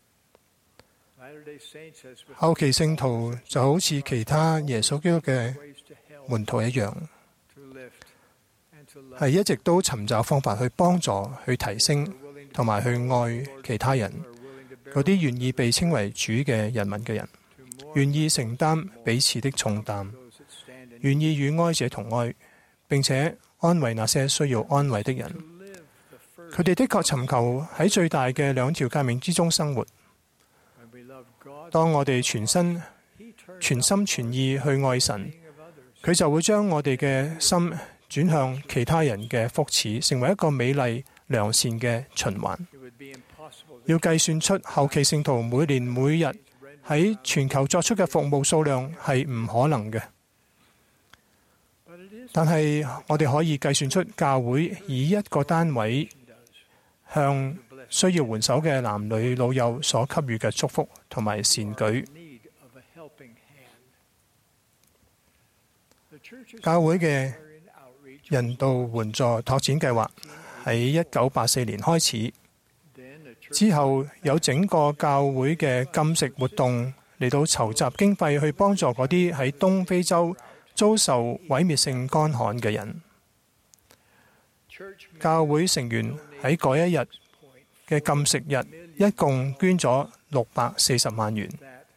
後期聖徒就好似其他耶穌基督嘅門徒一樣，係一直都尋找方法去幫助、去提升同埋去愛其他人，嗰啲願意被稱為主嘅人民嘅人，願意承擔彼此的重擔，願意與哀者同哀，並且安慰那些需要安慰的人。佢哋的確尋求喺最大嘅2條誡命之中生活。當我哋全心全意去愛神，佢就會將我哋嘅心轉向其他人嘅福祉，成為一個美麗良善嘅循環。要計算出後期聖徒每年每日喺全球作出嘅服務數量係唔可能嘅。但係我哋可以計算出教會以一個單位向需要援手嘅男女老幼所給予嘅祝福同埋善舉。教會嘅人道援助拓展計劃喺1984年開始，之後有整個教會嘅禁食活動嚟到籌集經費去幫助嗰啲喺東非洲遭受毀滅性乾旱嘅人。教會成員喺嗰一日嘅禁食日，一共捐咗640萬元。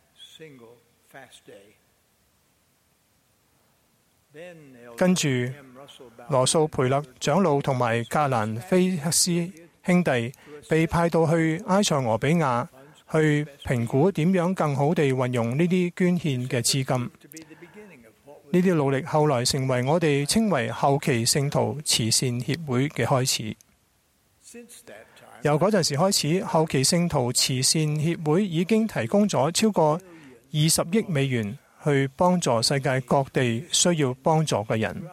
跟住，羅素培勒長老同埋格蘭菲克斯兄弟被派到去埃塞俄比亞，去評估點樣更好地運用呢啲捐獻嘅資金。呢啲努力後來成為我哋稱為後期聖徒慈善協會嘅開始。由嗰陣時開始，後期聖徒慈善協會已經提供咗超過20億美元去幫助世界各地需要幫助嘅人。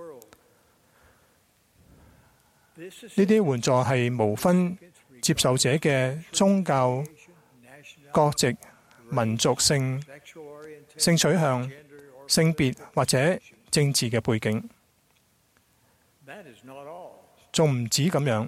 呢啲援助係無分接受者嘅宗教、國籍、民族性、性取向、性別或者政治嘅背景。仲唔止咁樣，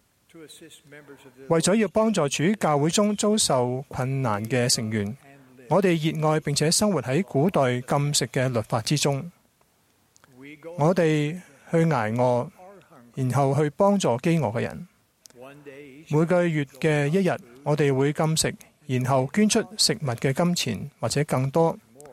為咗要幫助處於教會中遭受困難嘅成員，我哋熱愛並且生活喺古代禁食嘅律法之中。我哋去捱餓，然後去幫助飢餓嘅人。每個月嘅一日，我哋會禁食，然後捐出食物嘅金錢或者更多，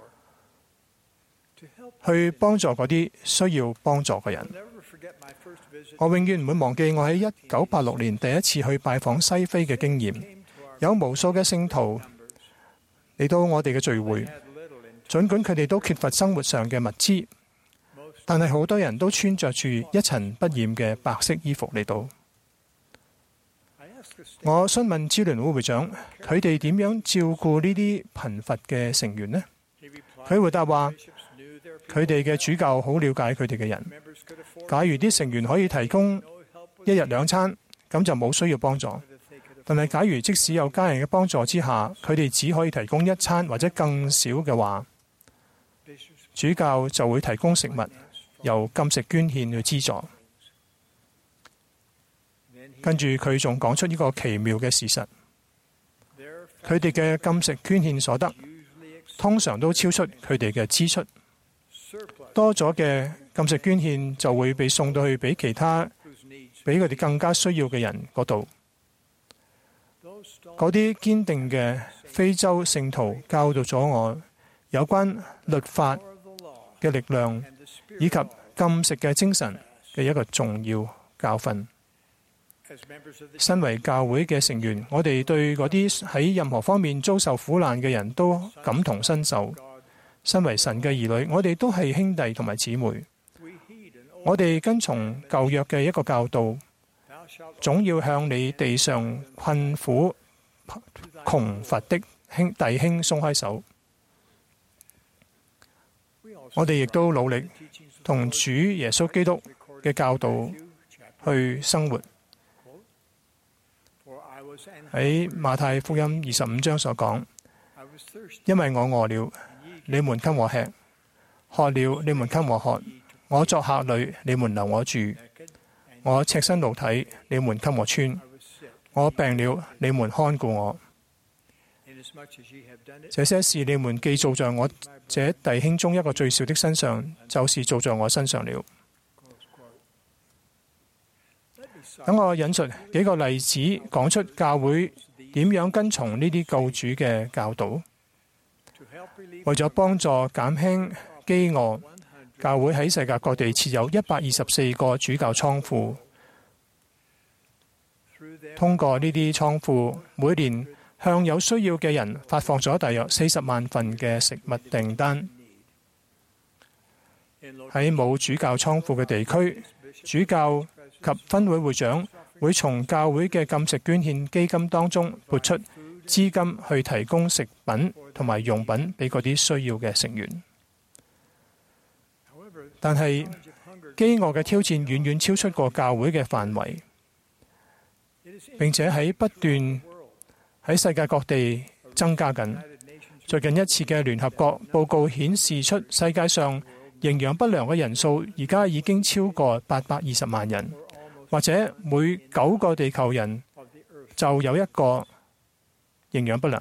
去幫助嗰啲需要幫助嘅人。我永遠唔會忘記我喺1986年第一次去拜訪西非嘅經驗。有無數嘅聖徒嚟到我哋嘅聚會，儘管佢哋都缺乏生活上嘅物資，但係好多人都穿着住一塵不染嘅白色衣服嚟到。我詢問支聯會會長，佢哋點樣照顧呢啲貧乏嘅成員呢？佢回答話，佢哋嘅主教好了解佢哋嘅人。假如啲成員可以提供一日2餐，咁就冇需要幫助。但係假如即使有家人嘅幫助之下，佢哋只可以提供1餐或者更少嘅話，主教就會提供食物，由禁食捐獻去資助。跟住佢仲講出呢個奇妙嘅事實，佢哋嘅禁食捐獻所得通常都超出佢哋嘅支出，多咗嘅禁食捐獻就會被送到去俾其他俾佢哋更加需要嘅人嗰度。嗰啲堅定嘅非洲聖徒教導咗我有關律法嘅力量以及禁食嘅精神嘅一個重要教訓。身為教會嘅成員，我哋對嗰啲喺任何方面遭受苦難嘅人都感同身受。身為神嘅兒女，我哋都係兄弟同埋姊妹。我哋跟從舊約嘅一個教導，總要向你地上困苦窮乏的弟兄鬆開手。我哋亦都努力同主耶穌基督嘅教導去生活。喺馬太福音25章所講，因為我餓了，你們給我吃；渴了，你們給我喝；我作客旅，你們留我住；我赤身露體，你們給我穿；我病了，你們看顧我。這些事你們既做在我這弟兄中一個最小的身上，就是做在我身上了。等我引述幾個例子，講出教會點樣跟從呢啲救主嘅教導。為咗幫助減輕飢餓，教會喺世界各地設有124個主教倉庫。通過呢啲倉庫，每年向有需要嘅人發放咗大約40萬份嘅食物訂單。喺冇主教倉庫嘅地區，主教及分會會長會從教會嘅禁食捐獻基金當中撥出資金去提供食品同埋用品俾嗰啲需要嘅成員。但係飢餓嘅挑戰遠遠超出過教會嘅範圍，並且喺不斷喺世界各地增加緊。最近一次嘅聯合國報告顯示出，世界上營養不良嘅人數而家已經超過820萬人，或者每9個地球人就有一個營養不良。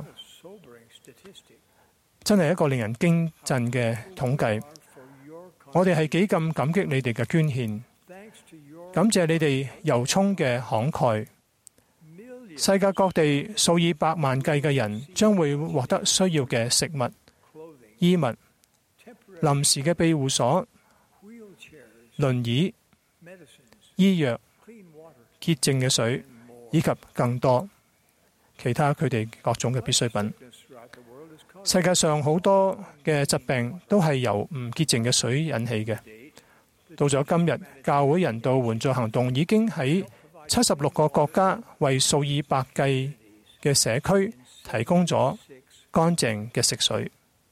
真係一個令人驚震嘅統計。我哋係幾咁感激你哋嘅捐獻，感謝你哋由衷嘅慷慨。世界各地數以百萬計嘅人將會獲得需要嘅食物、衣物、臨時嘅庇護所、輪椅、醫藥、潔淨嘅水，以及更多其他佢哋各種嘅必需品。世界上好多嘅疾病都係由唔潔淨嘅水引起嘅。到咗今日，教會人道援助行動已經喺76個國家為數以百計嘅社區提供咗乾淨嘅食水。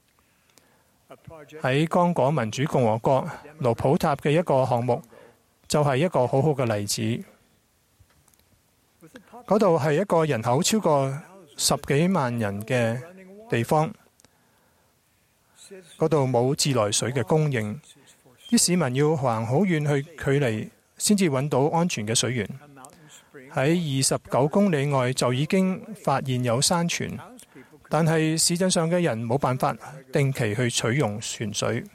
喺剛果民主共和國盧普塔嘅一個項目就係一個好好嘅例子。嗰度係一個人口超過10幾萬人嘅地方，嗰度冇自來水嘅供應，啲市民要行好遠去距離先至揾到安全嘅水源。喺29公里外就已經發現有山泉，但係市鎮上嘅人冇辦法定期去取用泉水。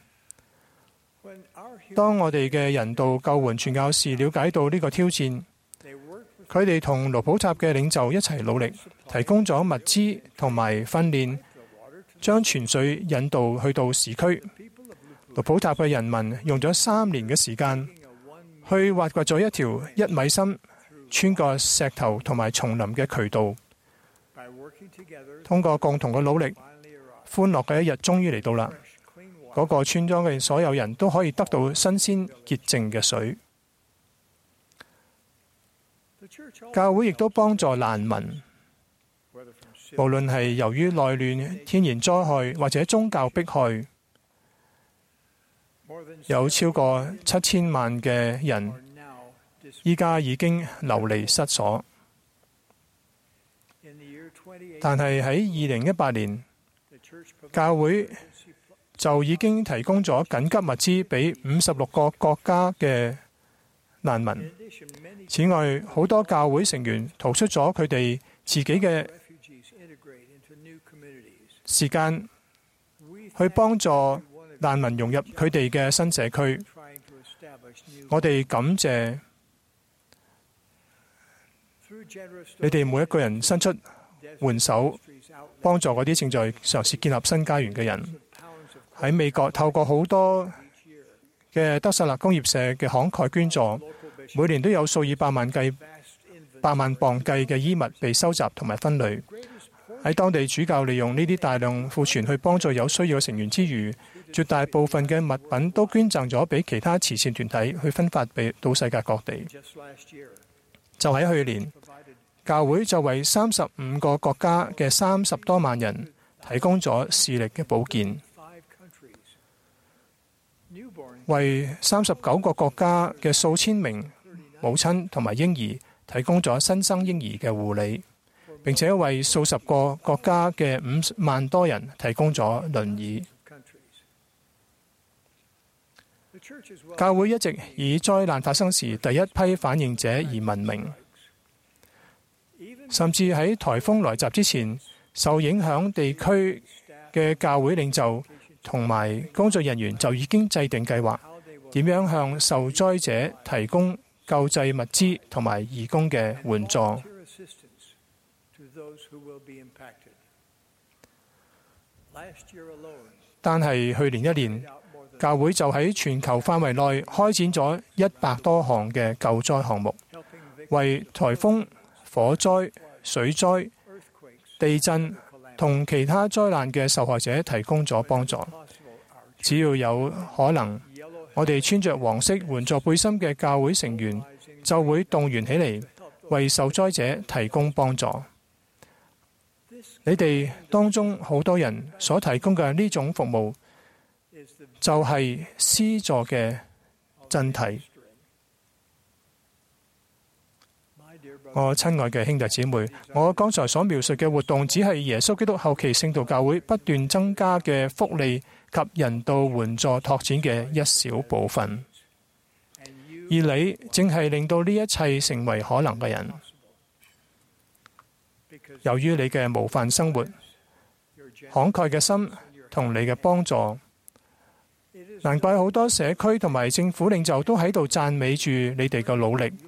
當我哋嘅人道救援傳教士了解到呢個挑戰，佢哋同盧普塔嘅領袖一齊努力，提供咗物資同埋訓練，將泉水引導去到市區。盧普塔嘅人民用咗3年嘅時間去挖掘咗一條1米深、穿過石頭同埋叢林嘅渠道。通過共同嘅努力，歡樂嘅一日終於嚟到啦！嗰個村莊嘅所有人都可以得到新鮮潔淨嘅水。教會亦都幫助難民，無論係由於內亂、天然災害或者宗教迫害，有超過7000萬嘅人依家已經流離失所。但係喺2018年，教會就已經提供咗緊急物資俾56個國家嘅難民。此外，好多教會成員掏出咗佢哋自己嘅時間去幫助難民融入佢哋嘅新社區。我哋感謝你哋每一個人伸出援手，幫助嗰啲正在嘗試建立新家園嘅人。喺美國，透過好多嘅德薩勒工業社嘅慷慨捐助，每年都有數以百萬磅計嘅衣物被收集同埋分類。喺當地主教利用呢啲大量庫存去幫助有需要嘅成員之餘，絕大部分嘅物品都捐贈咗俾其他慈善團體去分發俾到世界各地。就喺去年，教會就為35個國家嘅30多萬人提供咗視力嘅保健，為39個國家嘅數千名母親同埋嬰兒提供咗新生嬰兒嘅護理，並且為數十個國家嘅5萬多人提供咗輪椅。教會一直以災難發生時第一批反應者而聞名，甚至喺颱風來襲之前，受影響地區嘅教會領袖同埋工作人員就已經制定計劃，點樣向受災者提供救濟物資同埋義工嘅援助。但係去年一年，教會就喺全球範圍內開展咗100多項嘅救災項目，為颱風、火災、水災、地震同其他災難嘅受害者提供咗幫助。只要有可能，我哋穿着黃色援助背心嘅教會成員就會動員起嚟，為受災者提供幫助。 你哋當中好多人所提供嘅呢種服務，就係施助嘅真諦。我親愛嘅兄弟姊妹，我剛才所描述嘅活動，只係耶穌基督後期聖道教會不斷增加嘅福利及人道援助拓展嘅一小部分，而你正係令到呢一切成為可能嘅人。由於你嘅模範生活、慷慨嘅心同你嘅幫助，難怪好多社區同埋政府領袖都喺度讚美住你哋嘅努力。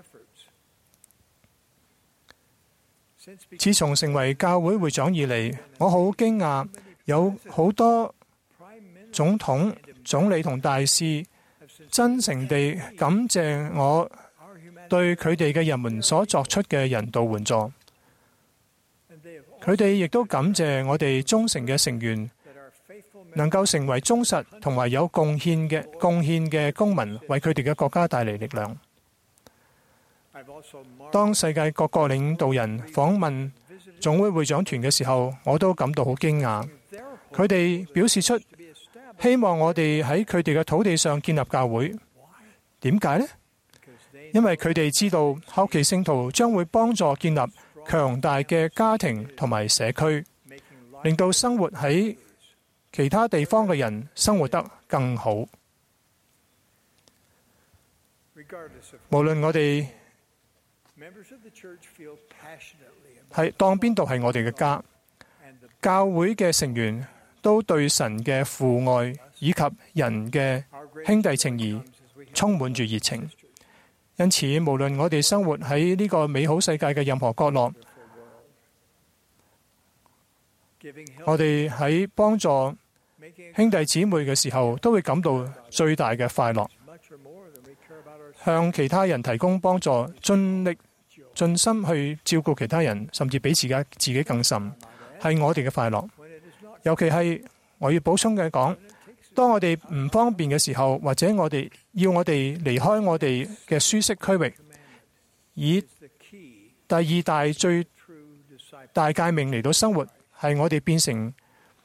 自從成為教會會長以嚟，我好驚訝，有好多總統、總理同大使真誠地感謝我對佢哋嘅人民所作出嘅人道援助。佢哋亦都感謝我哋忠誠嘅成員能夠成為忠實同埋有貢獻嘅公民，為佢哋嘅國家帶嚟力量。當世界各國領導人訪問總會會長團嘅時候，我都感到好驚訝。佢哋表示出希望我哋喺佢哋嘅土地上建立教會。點解呢？因為佢哋知道後期聖徒將會幫助建立強大嘅家庭同埋社區，令到生活喺其他地方嘅人生活得更好。無論我哋係當邊度係我哋嘅家，教會嘅成員都對神嘅父愛以及人嘅兄弟情誼充滿住熱情。因此，無論我哋生活喺呢個美好世界嘅任何角落，我哋喺幫助兄弟姊妹嘅時候，都會感到最大嘅快樂。向其他人提供幫助，盡力盡心去照顧其他人，甚至比自己更甚，係我哋嘅快樂。尤其係我要補充嘅講，當我哋唔方便嘅時候，或者我哋離開我哋嘅舒適區域，以第二大最大誡命嚟到生活，係我哋變成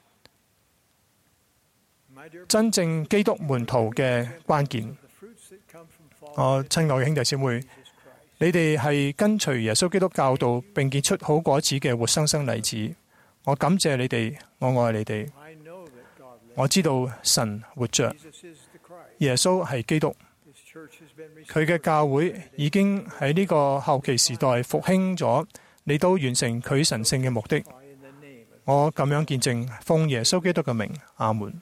真正基督門徒嘅關鍵。我親愛嘅兄弟姊妹，你哋係跟隨耶穌基督教導並結出好果子嘅活生生例子。我感謝你哋，我愛你哋。我知道神活着，耶穌係基督，佢嘅教會已經喺呢個後期時代復興咗，嚟到完成佢神聖嘅目的。我咁樣見證，奉耶穌基督嘅名，阿門。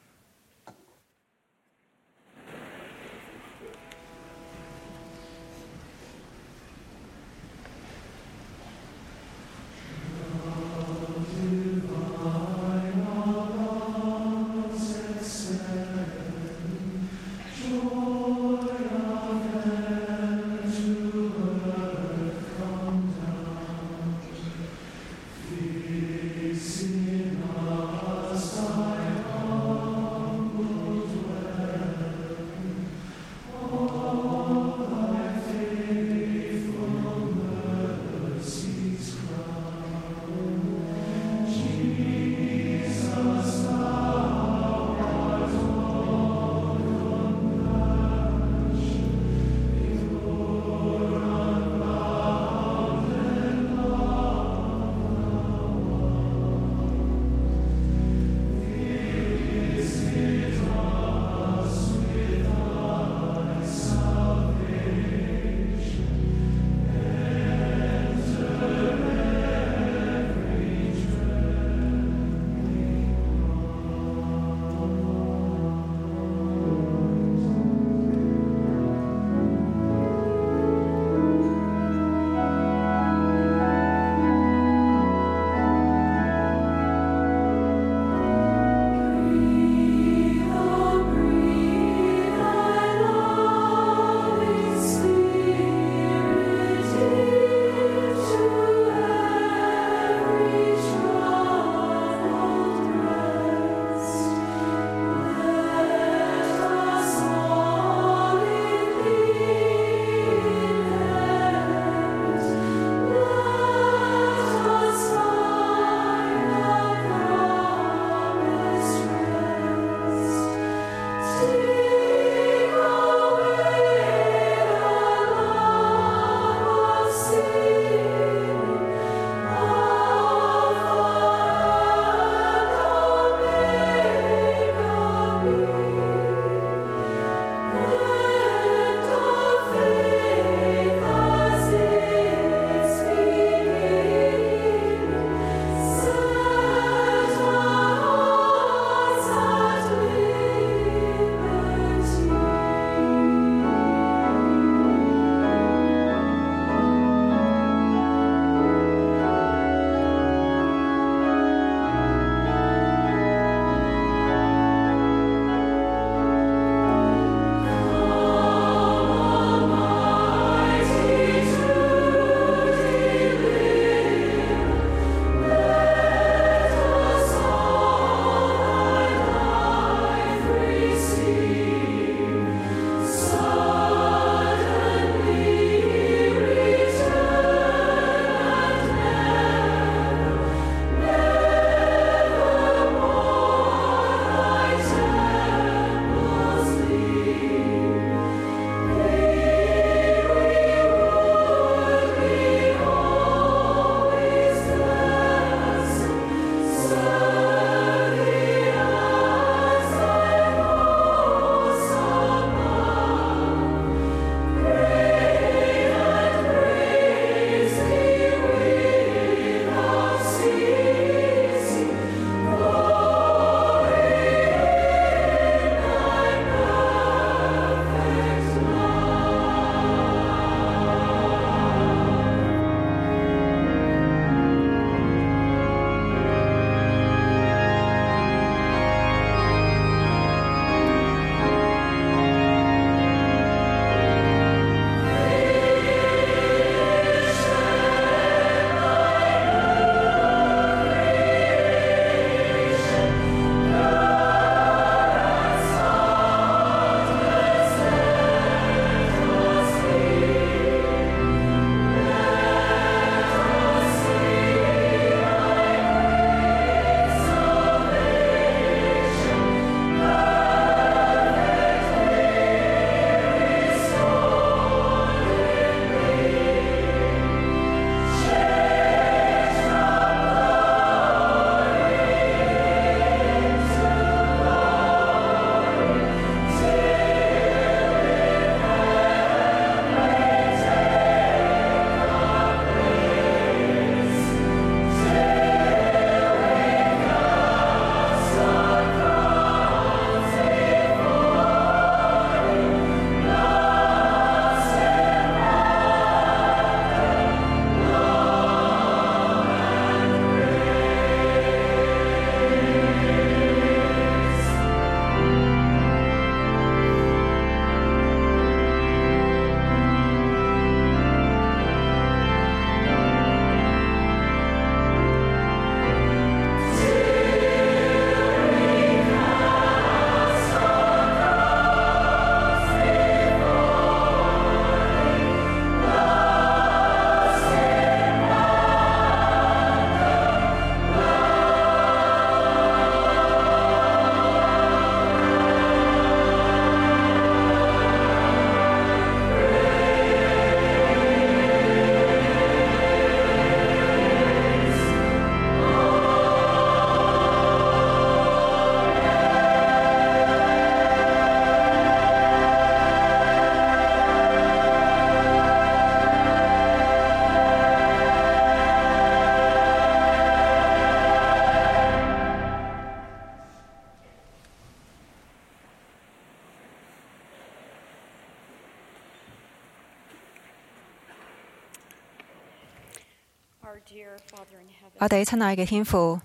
我哋親愛嘅天父，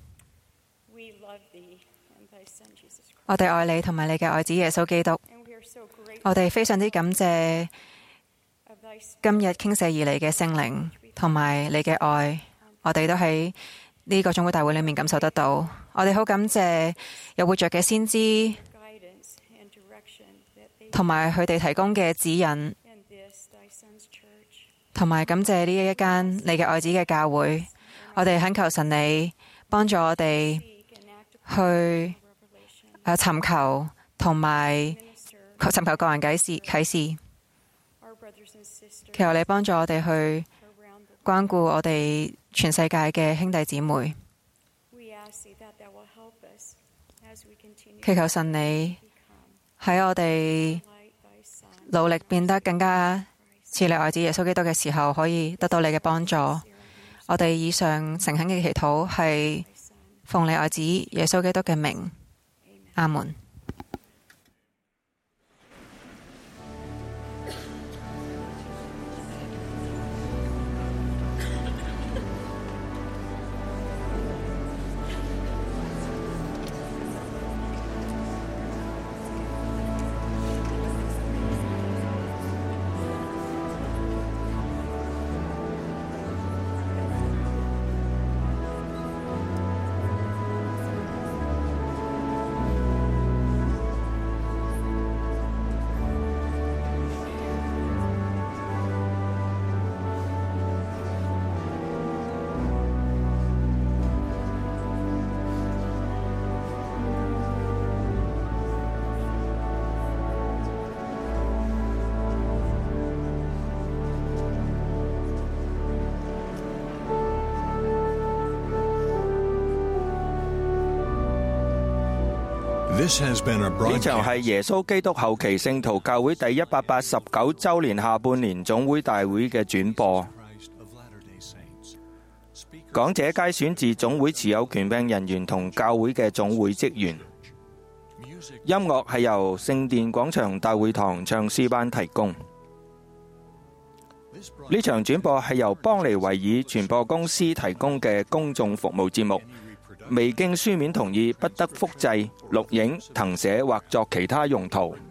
我哋愛你同埋你嘅愛子耶穌基督。我哋非常之感謝今日傾瀉而嚟嘅聖靈同埋你嘅愛，我哋都喺呢個總會大會裏面感受得到。我哋好感謝有活着嘅先知同埋佢哋提供嘅指引，同埋感謝呢一間你嘅愛子嘅教會。我哋懇求神你幫助我哋去尋求同埋尋求個人啟示，求你幫助我哋去關顧我哋全世界嘅兄弟姊妹。祈求神你喺我哋努力變得更加似你愛子耶穌基督嘅時候，可以得到你嘅幫助。我哋以上誠懇嘅祈禱係奉你愛子耶穌基督嘅名，阿門。 呢場係耶穌基督後期聖徒教會第189週年下半年總會大會嘅轉播。講者皆選自總會持有權柄人員同教會嘅總會職員。音樂係由聖殿廣場大會堂唱詩班提供。呢場轉播係由邦尼維爾傳播公司提供嘅公眾服務節目，未經書面同意不得複製、錄影、謄寫或作其他用途。